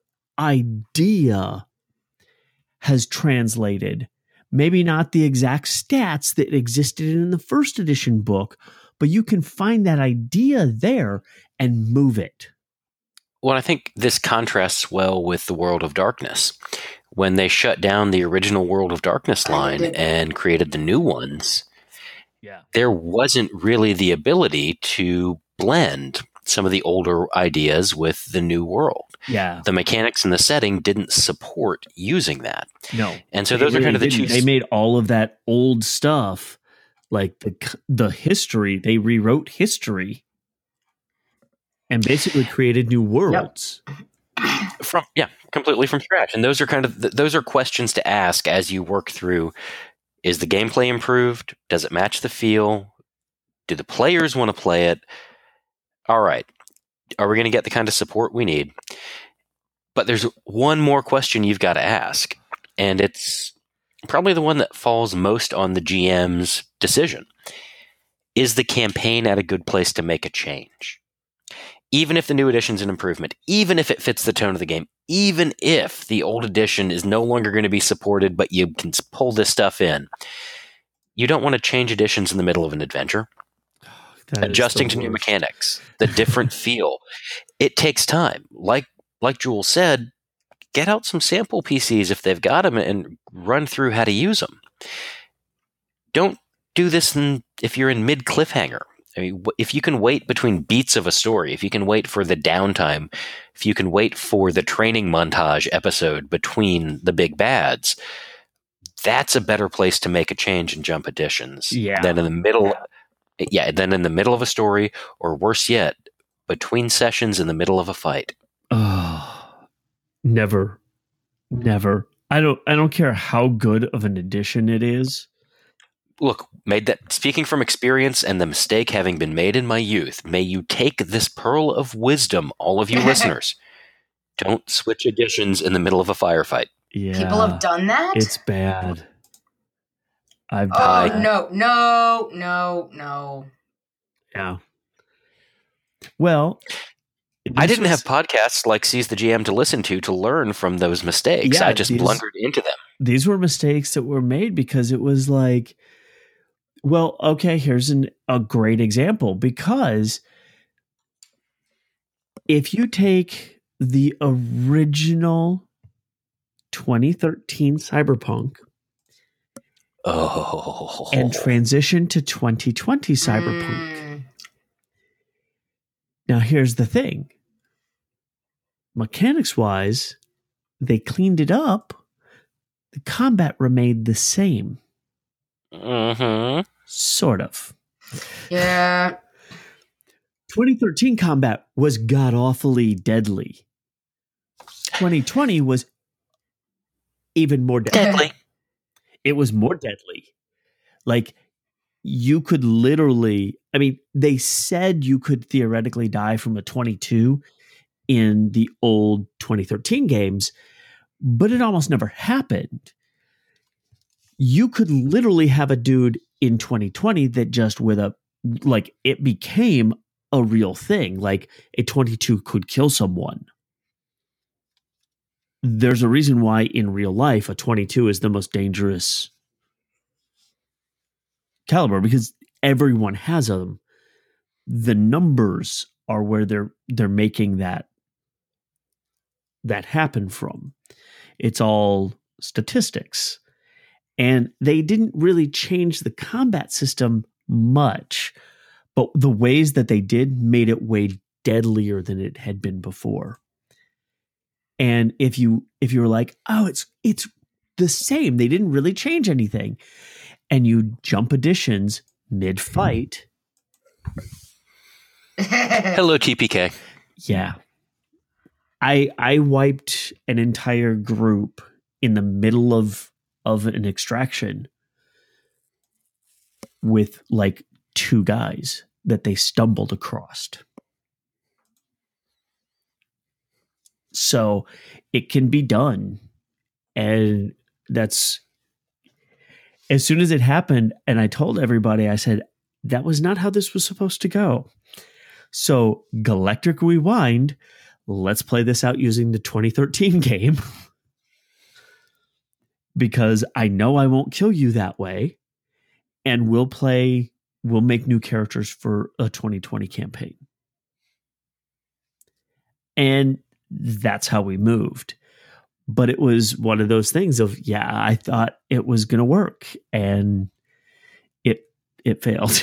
[SPEAKER 4] idea has translated. Maybe not the exact stats that existed in the first edition book, but you can find that idea there and move it.
[SPEAKER 6] Well, I think this contrasts well with the World of Darkness. When they shut down the original World of Darkness line and created the new ones,
[SPEAKER 4] yeah,
[SPEAKER 6] there wasn't really the ability to blend some of the older ideas with the new world.
[SPEAKER 4] Yeah.
[SPEAKER 6] The mechanics and the setting didn't support using that.
[SPEAKER 4] No.
[SPEAKER 6] And so
[SPEAKER 4] They
[SPEAKER 6] those
[SPEAKER 4] really
[SPEAKER 6] are kind of the
[SPEAKER 4] didn't.
[SPEAKER 6] two.
[SPEAKER 4] They made all of that old stuff, like the the history. They rewrote history and basically created new worlds.
[SPEAKER 6] From yeah, completely from scratch. And those are kind of th- those are questions to ask as you work through. Is the gameplay improved? Does it match the feel? Do the players want to play it? All right. Are we going to get the kind of support we need? But there's one more question you've got to ask, and it's probably the one that falls most on the G M's decision. Is the campaign at a good place to make a change? Even if the new edition's an improvement, even if it fits the tone of the game, even if the old edition is no longer going to be supported, but you can pull this stuff in, you don't want to change editions in the middle of an adventure.
[SPEAKER 4] That
[SPEAKER 6] Adjusting to new mechanics, the different feel. It takes time. Like like Jules said, get out some sample P Cs if they've got them and run through how to use them. Don't do this in, if you're in mid-cliffhanger. I mean, if you can wait between beats of a story, if you can wait for the downtime, if you can wait for the training montage episode between the big bads, that's a better place to make a change in jump editions
[SPEAKER 4] Yeah.
[SPEAKER 6] than in the middle. Yeah, than in the middle of a story, or worse yet, between sessions in the middle of a fight.
[SPEAKER 4] Oh, never, never. I don't. I don't care how good of an addition it is.
[SPEAKER 6] Look, made that. Speaking from experience and the mistake having been made in my youth, may you take this pearl of wisdom, all of you listeners. Don't switch editions in the middle of a firefight.
[SPEAKER 4] Yeah,
[SPEAKER 5] People have done that?
[SPEAKER 4] It's bad. I've
[SPEAKER 5] Oh,
[SPEAKER 4] done that.
[SPEAKER 5] no, no, no, no.
[SPEAKER 4] Yeah. Well,
[SPEAKER 6] I
[SPEAKER 4] this
[SPEAKER 6] didn't
[SPEAKER 4] was-
[SPEAKER 6] have podcasts like Seize the G M to listen to to learn from those mistakes.
[SPEAKER 4] Yeah,
[SPEAKER 6] I just
[SPEAKER 4] these-
[SPEAKER 6] blundered into them.
[SPEAKER 4] These were mistakes that were made because it was like, well, okay, here's an, a great example. Because if you take the original twenty thirteen Cyberpunk
[SPEAKER 6] Oh.
[SPEAKER 4] and transition to twenty twenty Cyberpunk,
[SPEAKER 5] Mm.
[SPEAKER 4] now here's the thing. Mechanics wise, they cleaned it up. The combat remained the same.
[SPEAKER 6] Mm-hmm.
[SPEAKER 4] Sort of.
[SPEAKER 5] Yeah.
[SPEAKER 4] twenty thirteen combat was god awfully deadly. twenty twenty was even more deadly.
[SPEAKER 6] Deadly.
[SPEAKER 4] It was more deadly. Like, you could literally, I mean, they said you could theoretically die from a twenty-two in the old twenty thirteen games, but it almost never happened. You could literally have a dude in twenty twenty that just with a, like, it became a real thing. Like, a twenty-two could kill someone. There's a reason why in real life a twenty-two is the most dangerous caliber, because everyone has them. The numbers are where they're they're making that that happen from. It's all statistics. And they didn't really change the combat system much, but the ways that they did made it way deadlier than it had been before. And if you if you were like, oh, it's it's the same, they didn't really change anything, and you jump editions mid-fight,
[SPEAKER 6] Hello, T P K.
[SPEAKER 4] yeah. I I wiped an entire group in the middle of of an extraction with like two guys that they stumbled across. So it can be done. And that's as soon as it happened, and I told everybody, I said, that was not how this was supposed to go. So Galactic Rewind, let's play this out using the twenty thirteen game. Because I know I won't kill you that way. And we'll play, we'll make new characters for a twenty twenty campaign. And that's how we moved. But it was one of those things of, yeah, I thought it was going to work, and it it failed.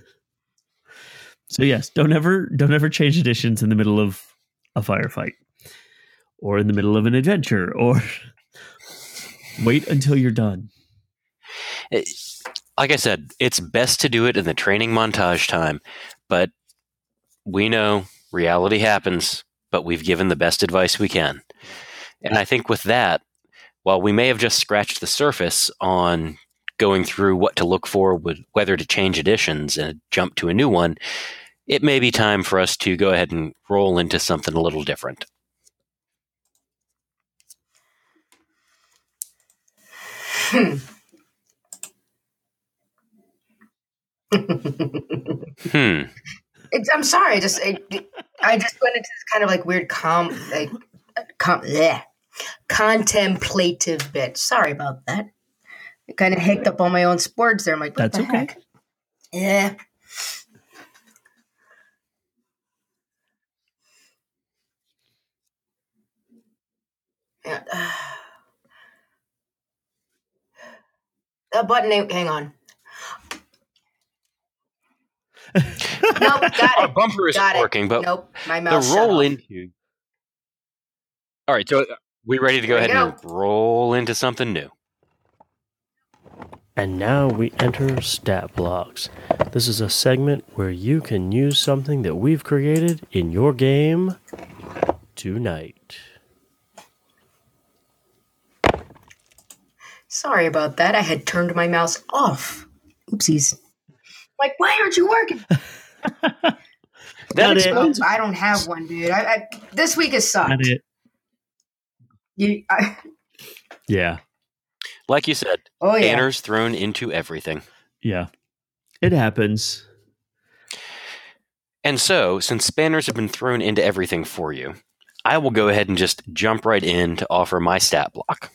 [SPEAKER 4] So yes, don't ever don't ever change editions in the middle of a firefight or in the middle of an adventure, or wait until you're done.
[SPEAKER 6] It, like I said, it's best to do it in the training montage time, but we know reality happens, but we've given the best advice we can. And I think with that, while we may have just scratched the surface on going through what to look for, with whether to change editions and jump to a new one, it may be time for us to go ahead and roll into something a little different.
[SPEAKER 5] Hmm.
[SPEAKER 6] Hmm.
[SPEAKER 5] It's, I'm sorry. I just I, I just went into this kind of like weird com like com bleh, contemplative bit. Sorry about that. I kind of hicked up on my own sports there. I'm like, what
[SPEAKER 4] That's
[SPEAKER 5] the
[SPEAKER 4] okay.
[SPEAKER 5] heck? Yeah. Yeah. That button ain't. Hang on. Nope, got
[SPEAKER 6] Our
[SPEAKER 5] it.
[SPEAKER 6] bumper isn't
[SPEAKER 5] Got it.
[SPEAKER 6] working, but
[SPEAKER 5] Nope, my
[SPEAKER 6] the
[SPEAKER 5] mouse shut
[SPEAKER 6] roll
[SPEAKER 5] off.
[SPEAKER 6] into. All right, so uh, we ready to go
[SPEAKER 5] There we
[SPEAKER 6] ahead and
[SPEAKER 5] go.
[SPEAKER 6] roll into something new?
[SPEAKER 1] And now we enter Stat Blocks. This is a segment where you can use something that we've created in your game tonight.
[SPEAKER 5] Sorry about that. I had turned my mouse off. Oopsies. Like, why aren't you working?
[SPEAKER 6] That
[SPEAKER 4] Not it.
[SPEAKER 6] explains.
[SPEAKER 5] I don't have one, dude. I, I, this week has sucked.
[SPEAKER 4] Not it.
[SPEAKER 5] You, I,
[SPEAKER 4] Yeah.
[SPEAKER 6] Like you said,
[SPEAKER 5] oh, yeah.
[SPEAKER 6] banners thrown into everything.
[SPEAKER 4] Yeah. It happens.
[SPEAKER 6] And so, since banners have been thrown into everything for you, I will go ahead and just jump right in to offer my stat block.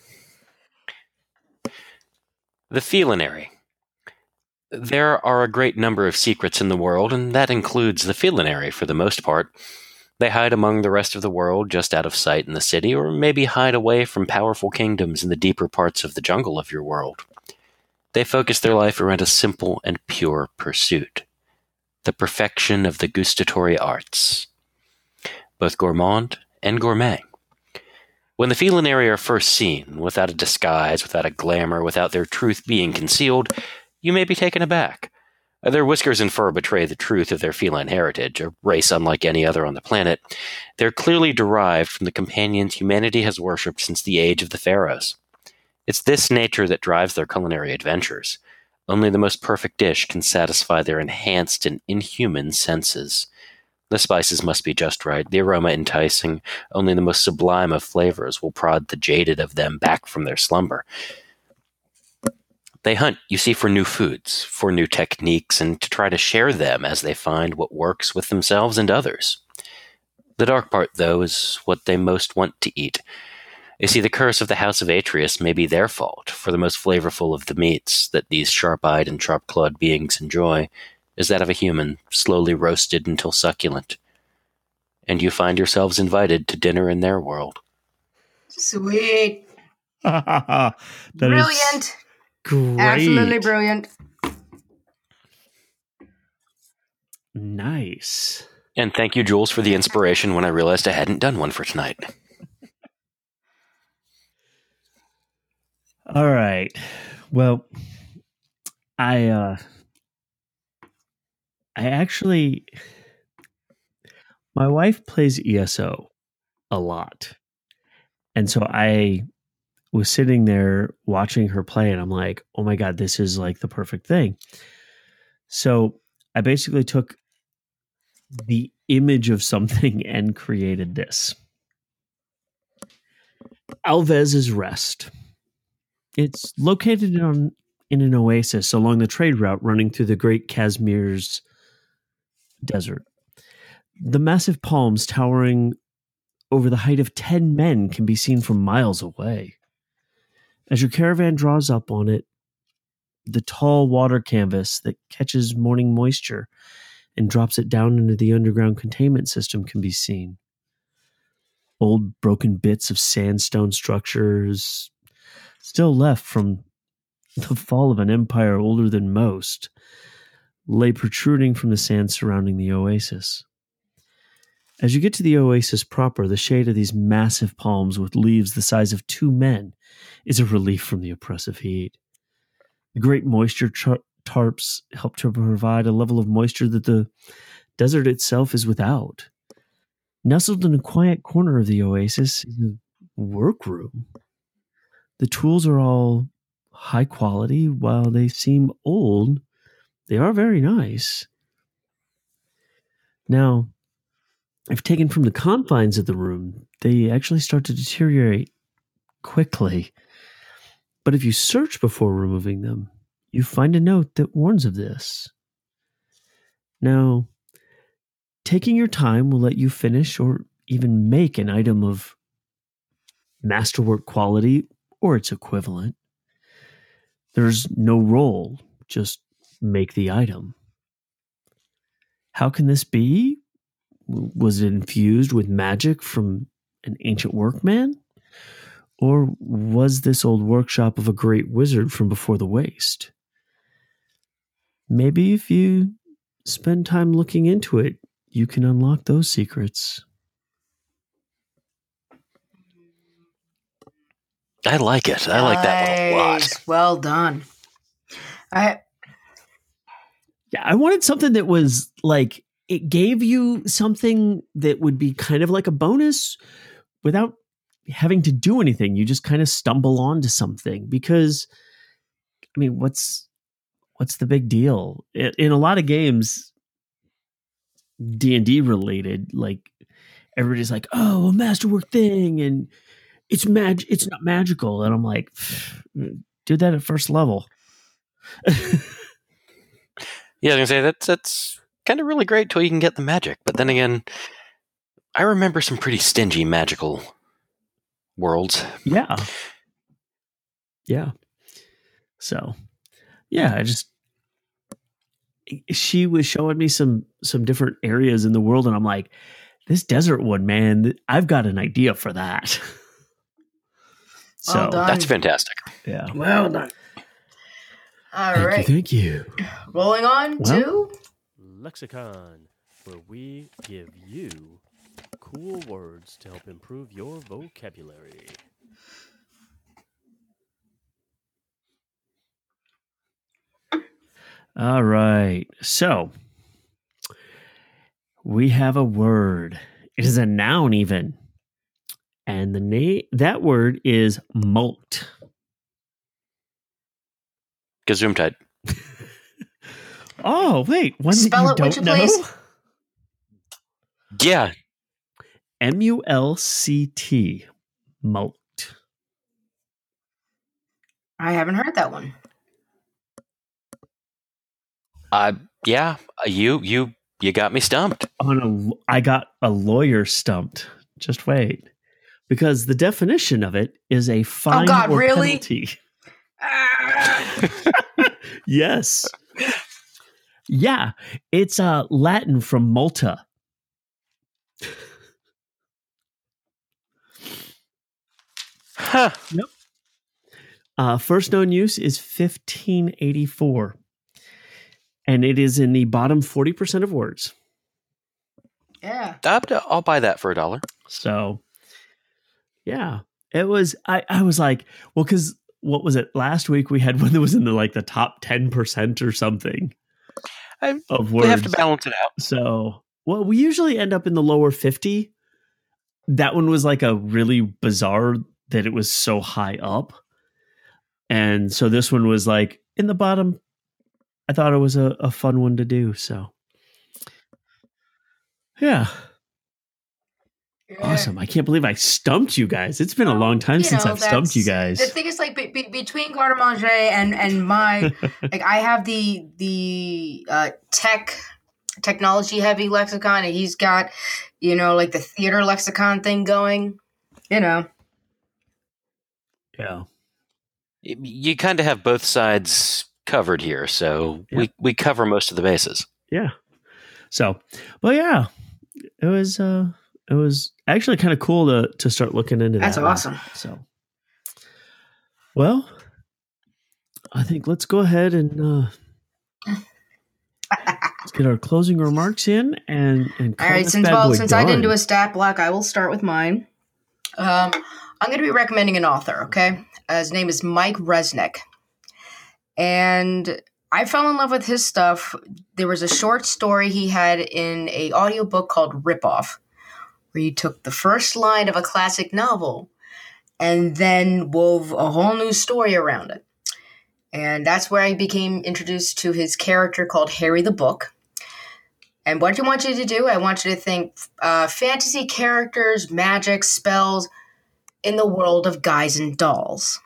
[SPEAKER 6] The Felinary. There are a great number of secrets in the world, and that includes the Felinary for the most part. They hide among the rest of the world, just out of sight in the city, or maybe hide away from powerful kingdoms in the deeper parts of the jungle of your world. They focus their life around a simple and pure pursuit: the perfection of the gustatory arts, both gourmand and gourmet. When the Felinary are first seen, without a disguise, without a glamour, without their truth being concealed, you may be taken aback. Their whiskers and fur betray the truth of their feline heritage, a race unlike any other on the planet. They're clearly derived from the companions humanity has worshipped since the age of the pharaohs. It's this nature that drives their culinary adventures. Only the most perfect dish can satisfy their enhanced and inhuman senses. The spices must be just right, the aroma enticing. Only the most sublime of flavors will prod the jaded of them back from their slumber. They hunt, you see, for new foods, for new techniques, and to try to share them as they find what works with themselves and others. The dark part, though, is what they most want to eat. You see, the curse of the House of Atreus may be their fault, for the most flavorful of the meats that these sharp-eyed and sharp-clawed beings enjoy is that of a human, slowly roasted until succulent. And you find yourselves invited to dinner in their world.
[SPEAKER 5] Sweet.
[SPEAKER 4] That is
[SPEAKER 5] Brilliant.
[SPEAKER 4] great.
[SPEAKER 5] Absolutely brilliant.
[SPEAKER 4] Nice.
[SPEAKER 6] And thank you, Jules, for the inspiration when I realized I hadn't done one for tonight.
[SPEAKER 4] All right. Well, I uh I actually my wife plays E S O a lot. And so I was sitting there watching her play and I'm like, "Oh my god, this is like the perfect thing." So, I basically took the image of something and created this. Alvez's Rest. It's located on in an oasis along the trade route running through the Great Kashmir's desert. The massive palms towering over the height of ten men can be seen from miles away. As your caravan draws up on it, the tall water canvas that catches morning moisture and drops it down into the underground containment system can be seen. Old broken bits of sandstone structures, still left from the fall of an empire older than most, lay protruding from the sand surrounding the oasis. As you get to the oasis proper, the shade of these massive palms with leaves the size of two men is a relief from the oppressive heat. The great moisture tar- tarps help to provide a level of moisture that the desert itself is without. Nestled in a quiet corner of the oasis is a workroom. The tools are all high quality. While they seem old, they are very nice. Now, if taken from the confines of the room, they actually start to deteriorate quickly. But if you search before removing them, you find a note that warns of this. Now, taking your time will let you finish or even make an item of masterwork quality or its equivalent. There's no roll, just make the item. How can this be? Was it infused with magic from an ancient workman? Or was this old workshop of a great wizard from before the waste? Maybe if you spend time looking into it, you can unlock those secrets.
[SPEAKER 6] I like it. I like that one a lot.
[SPEAKER 5] Nice. Well done. I
[SPEAKER 4] Yeah, I wanted something that was like it gave you something that would be kind of like a bonus without having to do anything. You just kind of stumble onto something because, I mean, what's what's the big deal? In, in a lot of games, D and D related, like everybody's like, "Oh, a masterwork thing," and it's mag, it's not magical, and I'm like, "Do that at first level."
[SPEAKER 6] Yeah, I was gonna say that's that's kind of really great till you can get the magic. But then again, I remember some pretty stingy magical worlds.
[SPEAKER 4] Yeah. Yeah. So, yeah, I just she was showing me some some different areas in the world, and I'm like, this desert one, man, I've got an idea for that. So
[SPEAKER 5] Well done.
[SPEAKER 6] That's fantastic.
[SPEAKER 4] yeah.
[SPEAKER 5] well done. All
[SPEAKER 4] Thank
[SPEAKER 5] right,
[SPEAKER 4] you, thank you.
[SPEAKER 5] rolling on
[SPEAKER 4] Well-
[SPEAKER 5] to
[SPEAKER 1] Lexicon, where we give you cool words to help improve your vocabulary.
[SPEAKER 4] All right. So we have a word. It is a noun even. And the name that word is molt.
[SPEAKER 6] Gesundheit.
[SPEAKER 4] Oh, wait. One
[SPEAKER 5] Spell
[SPEAKER 4] that you
[SPEAKER 5] it, would
[SPEAKER 4] don't
[SPEAKER 5] you
[SPEAKER 4] know?
[SPEAKER 5] please?
[SPEAKER 6] Yeah,
[SPEAKER 4] M U L C T. Molt.
[SPEAKER 5] I haven't heard that one.
[SPEAKER 6] uh, yeah. You you you got me stumped.
[SPEAKER 4] On a, I got a lawyer stumped. Just wait. Because the definition of it is a fine
[SPEAKER 5] God,
[SPEAKER 4] or
[SPEAKER 5] really?
[SPEAKER 4] penalty.
[SPEAKER 5] Ah!
[SPEAKER 4] Yes. Yeah. It's uh, Latin from Malta.
[SPEAKER 6] Huh.
[SPEAKER 4] Uh, first known use is fifteen eighty-four. And it is in the bottom forty percent of words.
[SPEAKER 5] Yeah.
[SPEAKER 6] I'll, I'll buy that for a dollar.
[SPEAKER 4] So, yeah, it was, I, I was like, well, because what was it? Last week we had one that was in the like the top ten percent or something
[SPEAKER 6] I,
[SPEAKER 4] of
[SPEAKER 6] we
[SPEAKER 4] words.
[SPEAKER 6] have to balance it out.
[SPEAKER 4] So, well, we usually end up in the lower fifty. That one was like a really bizarre that it was so high up. And so this one was like in the bottom. I thought it was a, a fun one to do. So, yeah.
[SPEAKER 5] Yeah.
[SPEAKER 4] Awesome. I can't believe I stumped you guys. It's been a long time
[SPEAKER 5] You
[SPEAKER 4] since
[SPEAKER 5] know,
[SPEAKER 4] I've stumped you
[SPEAKER 5] that's-
[SPEAKER 4] guys.
[SPEAKER 5] The thing is, like, be, be, between Garde Manger and and my, like, I have the the uh, tech technology heavy lexicon, and he's got, you know, like the theater lexicon thing going. You know,
[SPEAKER 4] Yeah.
[SPEAKER 6] You, you kind of have both sides covered here, so
[SPEAKER 4] Yeah.
[SPEAKER 6] we we cover most of the bases.
[SPEAKER 4] Yeah. So, but yeah, it was, uh, it was actually kind of cool to, to start looking into
[SPEAKER 5] That's
[SPEAKER 4] that. one.
[SPEAKER 5] awesome.
[SPEAKER 4] So, well, I think let's go ahead and, uh, let's get our closing remarks in and, and call
[SPEAKER 5] all right.
[SPEAKER 4] this
[SPEAKER 5] Since
[SPEAKER 4] bad
[SPEAKER 5] well,
[SPEAKER 4] boy
[SPEAKER 5] since I didn't do
[SPEAKER 4] done.
[SPEAKER 5] a stat block, I will start with mine. Um, I'm going to be recommending an author. Okay, uh, his name is Mike Resnick, and I fell in love with his stuff. There was a short story he had in a audiobook called Rip Off, where you took the first line of a classic novel and then wove a whole new story around it. And that's where I became introduced to his character called Harry the Book. And what I want you to do, I want you to think uh, fantasy characters, magic, spells in the world of guys and dolls.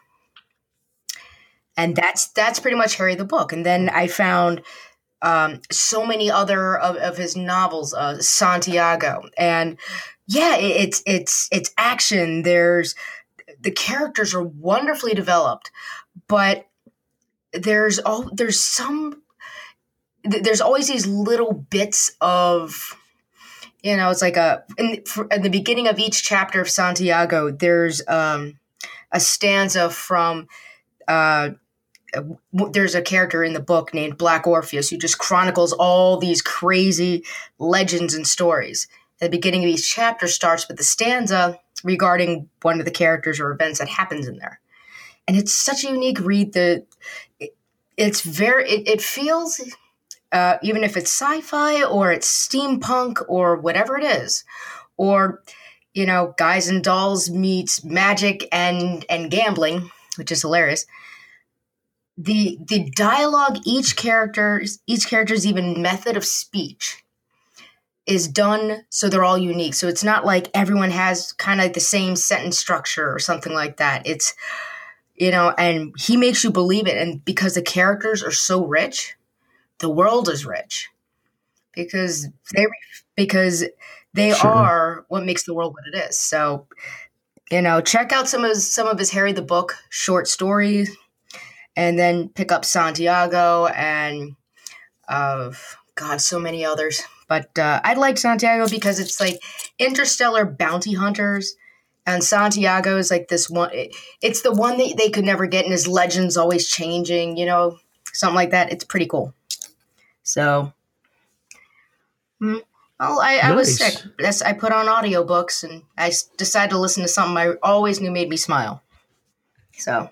[SPEAKER 5] And that's that's pretty much Harry the Book. And then I found um, so many other of, of his novels, uh, Santiago, and yeah, it, it's it's it's action. There's the characters are wonderfully developed, but there's all there's some th- there's always these little bits of, you know, it's like a in, for, at the beginning of each chapter of Santiago, there's um, a stanza from. Uh, There's a character in the book named Black Orpheus who just chronicles all these crazy legends and stories. At the beginning of each chapter starts with a stanza regarding one of the characters or events that happens in there. And it's such a unique read. The it, it's very, it, it feels, uh, even if it's sci-fi or it's steampunk or whatever it is, or, you know, Guys and Dolls meets magic and, and gambling, which is hilarious. The the dialogue, each character's each character's even method of speech is done so they're all unique. So it's not like everyone has kind of like the same sentence structure or something like that. It's, you know, and he makes you believe it. And because the characters are so rich, the world is rich because they because they
[SPEAKER 4] Sure.
[SPEAKER 5] are what makes the world what it is. So, you know, check out some of his, some of his Harry the Book short stories. And then pick up Santiago and, uh, God, so many others. But uh, I like Santiago because it's like interstellar bounty hunters. And Santiago is like this one. It, it's the one that they could never get, and his legend's always changing, you know, something like that. It's pretty cool. So, mm, well, I, I was
[SPEAKER 4] Nice.
[SPEAKER 5] sick. That's, I put on audiobooks, and I s- decided to listen to something I always knew made me smile. So,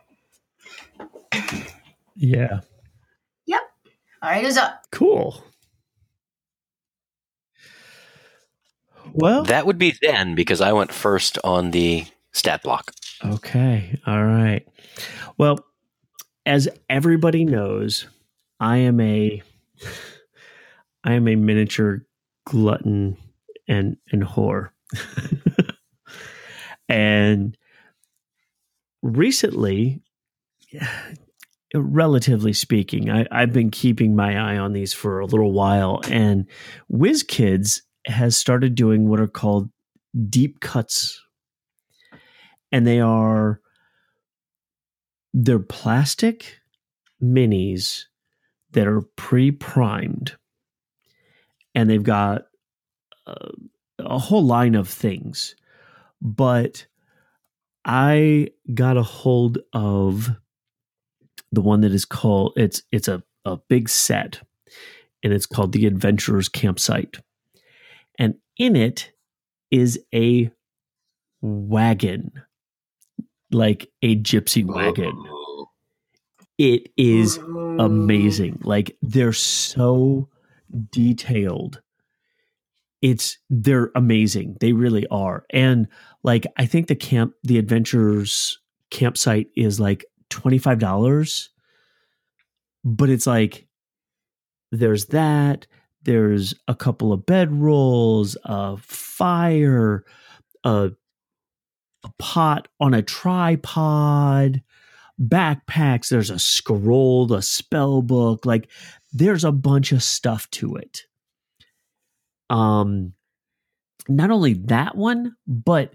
[SPEAKER 4] Yeah.
[SPEAKER 5] yep. All right, who's up?
[SPEAKER 4] Cool. Well,
[SPEAKER 6] That would be Zen because I went first on the stat block.
[SPEAKER 4] okay. All right. Well, as everybody knows, I am a I am a miniature glutton and and whore. And recently, relatively speaking, I, I've been keeping my eye on these for a little while, and WizKids has started doing what are called deep cuts, and they are they're plastic minis that are pre-primed, and they've got uh, a whole line of things. But I got a hold of the one that is called it's it's a, a big set, and it's called the Adventurer's Campsite. And in it is a wagon, like a gypsy wagon. It is amazing. Like, they're so detailed. It's they're amazing. They really are. And like, I think the camp the Adventurer's Campsite is like twenty-five dollars. But it's like, there's that, there's a couple of bedrolls, a fire, a, a pot on a tripod, backpacks, there's a scroll, a spell book, like there's a bunch of stuff to it. Um, not only that one, but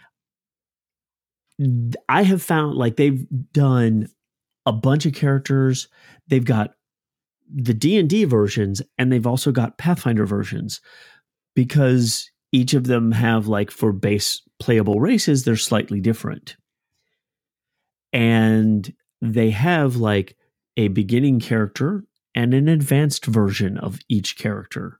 [SPEAKER 4] I have found like they've done a bunch of characters. They've got the D and D versions, and they've also got Pathfinder versions, because each of them have, like, for base playable races, they're slightly different. And they have like a beginning character and an advanced version of each character,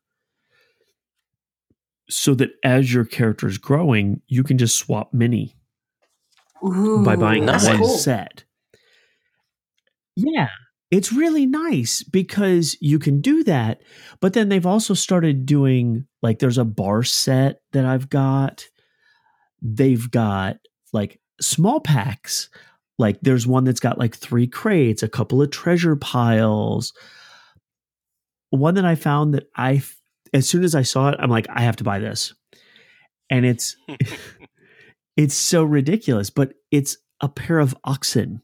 [SPEAKER 4] so that as your character is growing, you can just swap mini
[SPEAKER 5] Ooh,
[SPEAKER 4] by buying
[SPEAKER 6] nice.
[SPEAKER 4] one
[SPEAKER 5] cool.
[SPEAKER 4] set. Yeah, it's really nice because you can do that. But then they've also started doing, like, there's a bar set that I've got. They've got like small packs. Like, there's one that's got like three crates, a couple of treasure piles. One that I found that I, as soon as I saw it, I'm like, I have to buy this. And it's, it's so ridiculous, but it's a pair of oxen.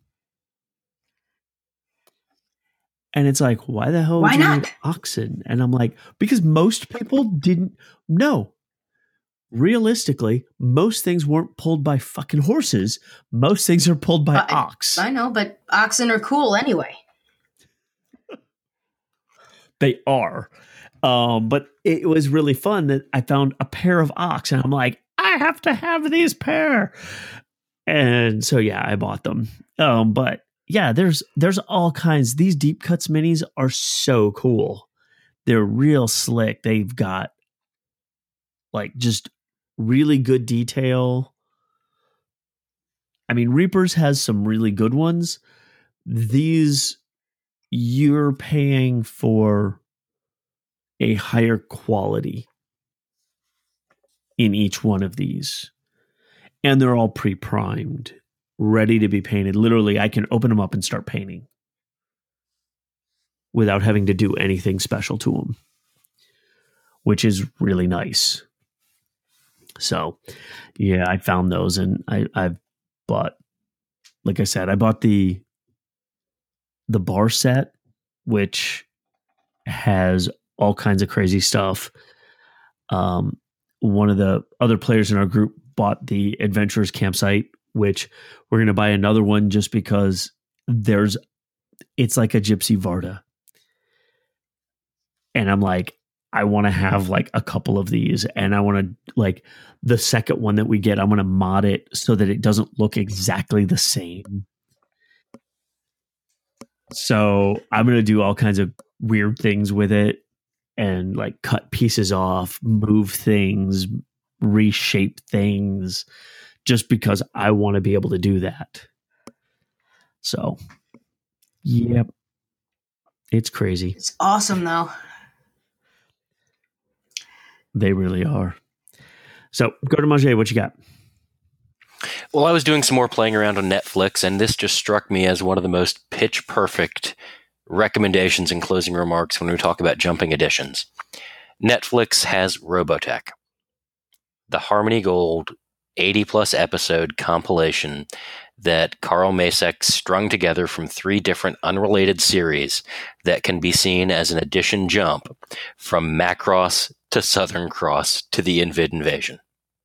[SPEAKER 4] And it's like, why the hell
[SPEAKER 5] Why
[SPEAKER 4] would you
[SPEAKER 5] not?
[SPEAKER 4] need oxen? And I'm like, because most people didn't know. Realistically, most things weren't pulled by fucking horses. Most things are pulled by
[SPEAKER 5] Uh, I-
[SPEAKER 4] ox.
[SPEAKER 5] I know, but oxen are cool anyway.
[SPEAKER 4] They are. Um, but it was really fun that I found a pair of ox, and I'm like, I have to have these pair. And so, yeah, I bought them. Um, but yeah, there's there's all kinds. These deep cuts minis are so cool. They're real slick. They've got like just really good detail. I mean, Reapers has some really good ones. These you're paying for a higher quality in each one of these. And they're all pre-primed, ready to be painted. Literally, I can open them up and start painting without having to do anything special to them, which is really nice. So, yeah, I found those, and I, I've bought, like I said, I bought the the bar set, which has all kinds of crazy stuff. Um, one of the other players in our group bought the Adventurers Campsite, which we're going to buy another one just because there's, it's like a Gypsy Varda. And I'm like, I want to have like a couple of these, and I want to, like, the second one that we get, I want to mod it so that it doesn't look exactly the same. So I'm going to do all kinds of weird things with it and like cut pieces off, move things, reshape things, just because I want to be able to do that. So, yep. It's crazy.
[SPEAKER 5] It's awesome, though.
[SPEAKER 4] They really are. So, go to Mage, what you got?
[SPEAKER 6] Well, I was doing some more playing around on Netflix, and this just struck me as one of the most pitch-perfect recommendations and closing remarks when we talk about jumping editions. Netflix has Robotech, the Harmony Gold eighty-plus episode compilation that Carl Macek strung together from three different unrelated series that can be seen as an edition jump from Macross to Southern Cross to the Invid Invasion.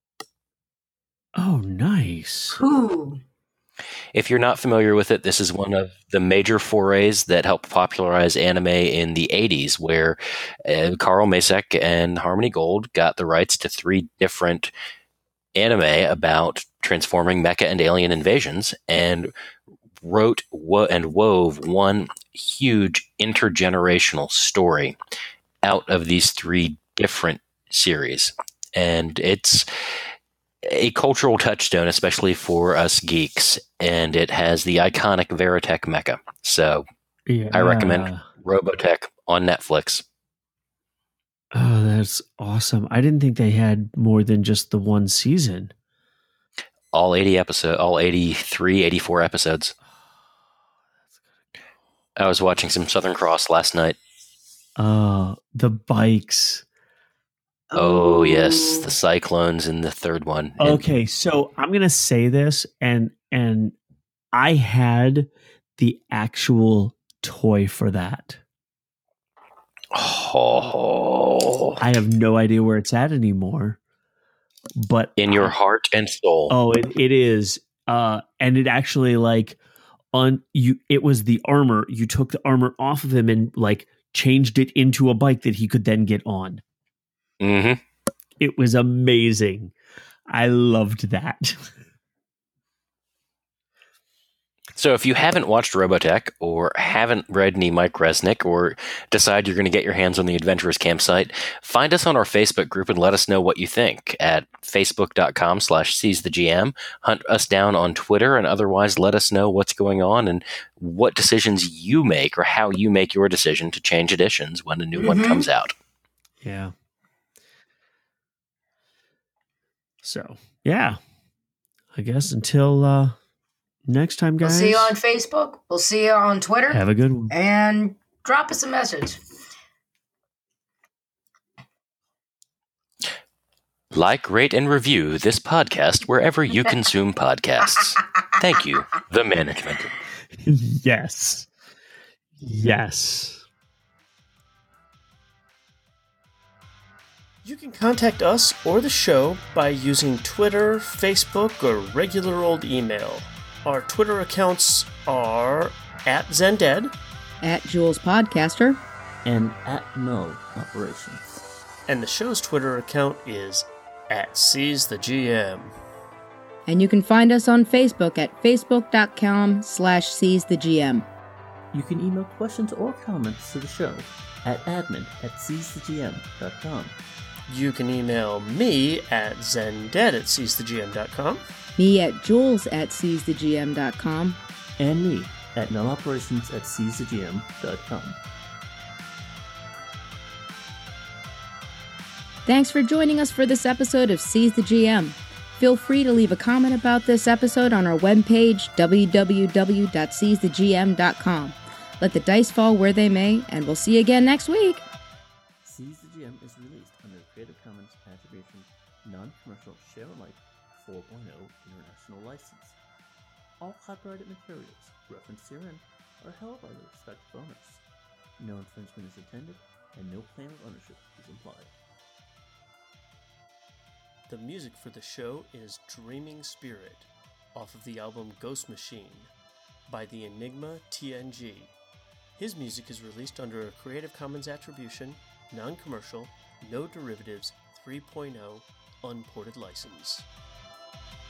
[SPEAKER 4] Oh, nice.
[SPEAKER 5] Ooh.
[SPEAKER 6] If you're not familiar with it, this is one of the major forays that helped popularize anime in the eighties, where uh, Carl Macek and Harmony Gold got the rights to three different anime about transforming mecha and alien invasions, and wrote wo- and wove one huge intergenerational story out of these three different series. And it's a cultural touchstone, especially for us geeks, and it has the iconic Veritech mecha. So
[SPEAKER 4] Yeah.
[SPEAKER 6] I recommend Robotech on Netflix.
[SPEAKER 4] Oh, that's awesome. I didn't think they had more than just the one season.
[SPEAKER 6] All eighty episodes, all eighty-three, eighty-four episodes. I was watching some Southern Cross last night.
[SPEAKER 4] Uh, the bikes.
[SPEAKER 6] Oh, yes, the Cyclones in the third one. And
[SPEAKER 4] Okay, so I'm going to say this, and and I had the actual toy for that.
[SPEAKER 6] oh,
[SPEAKER 4] I have no idea where it's at anymore. But
[SPEAKER 6] in your
[SPEAKER 4] I-
[SPEAKER 6] heart and soul.
[SPEAKER 4] Oh, it, it is. Uh, and it actually like on you. It was the armor. You took the armor off of him and like changed it into a bike that he could then get on.
[SPEAKER 6] Mm-hmm.
[SPEAKER 4] It was amazing. I loved that.
[SPEAKER 6] So if you haven't watched Robotech or haven't read any Mike Resnick or decide you're going to get your hands on the Adventurers Campsite, find us on our Facebook group and let us know what you think at facebook.com slash seize the GM. Hunt us down on Twitter and otherwise let us know what's going on and what decisions you make or how you make your decision to change editions when a new one
[SPEAKER 5] Mhm.
[SPEAKER 6] comes out.
[SPEAKER 4] Yeah. So, yeah. I guess until uh, next time,
[SPEAKER 5] We'll
[SPEAKER 4] guys.
[SPEAKER 5] see you on Facebook. We'll see you on Twitter.
[SPEAKER 4] Have a good one.
[SPEAKER 5] And drop us a message.
[SPEAKER 6] Like, rate, and review this podcast wherever you consume podcasts. Thank you, the management.
[SPEAKER 4] Yes. Yes.
[SPEAKER 1] You can contact us or the show by using Twitter, Facebook, or regular old email. Our Twitter accounts are at Zended,
[SPEAKER 2] At Jules Podcaster.
[SPEAKER 3] And at No Operations.
[SPEAKER 1] and the show's Twitter account is at Seize the G M.
[SPEAKER 2] And you can find us on Facebook at facebook.com slash seize the GM.
[SPEAKER 3] You can email questions or comments to the show at admin at seize the g m dot com.
[SPEAKER 1] You can email me at zended at seize the g m dot com.
[SPEAKER 2] Me at Jules at seize the G M dot com.
[SPEAKER 3] And me at nulloperations at seize the G M dot com.
[SPEAKER 2] Thanks for joining us for this episode of Seize the G M. Feel free to leave a comment about this episode on our webpage, w w w dot seize the g m dot com. Let the dice fall where they may, and we'll see you again next week.
[SPEAKER 3] Seize the G M is released under a Creative Commons Attribution Non-Commercial Share-alike four point oh International License. All copyrighted materials referenced herein are held by their respective owners. No infringement is intended, and no claim of ownership is implied.
[SPEAKER 1] The music for the show is Dreaming Spirit, off of the album Ghost Machine, by the Enigma T N G. His music is released under a Creative Commons Attribution, Non-Commercial, No Derivatives three point oh Unported license.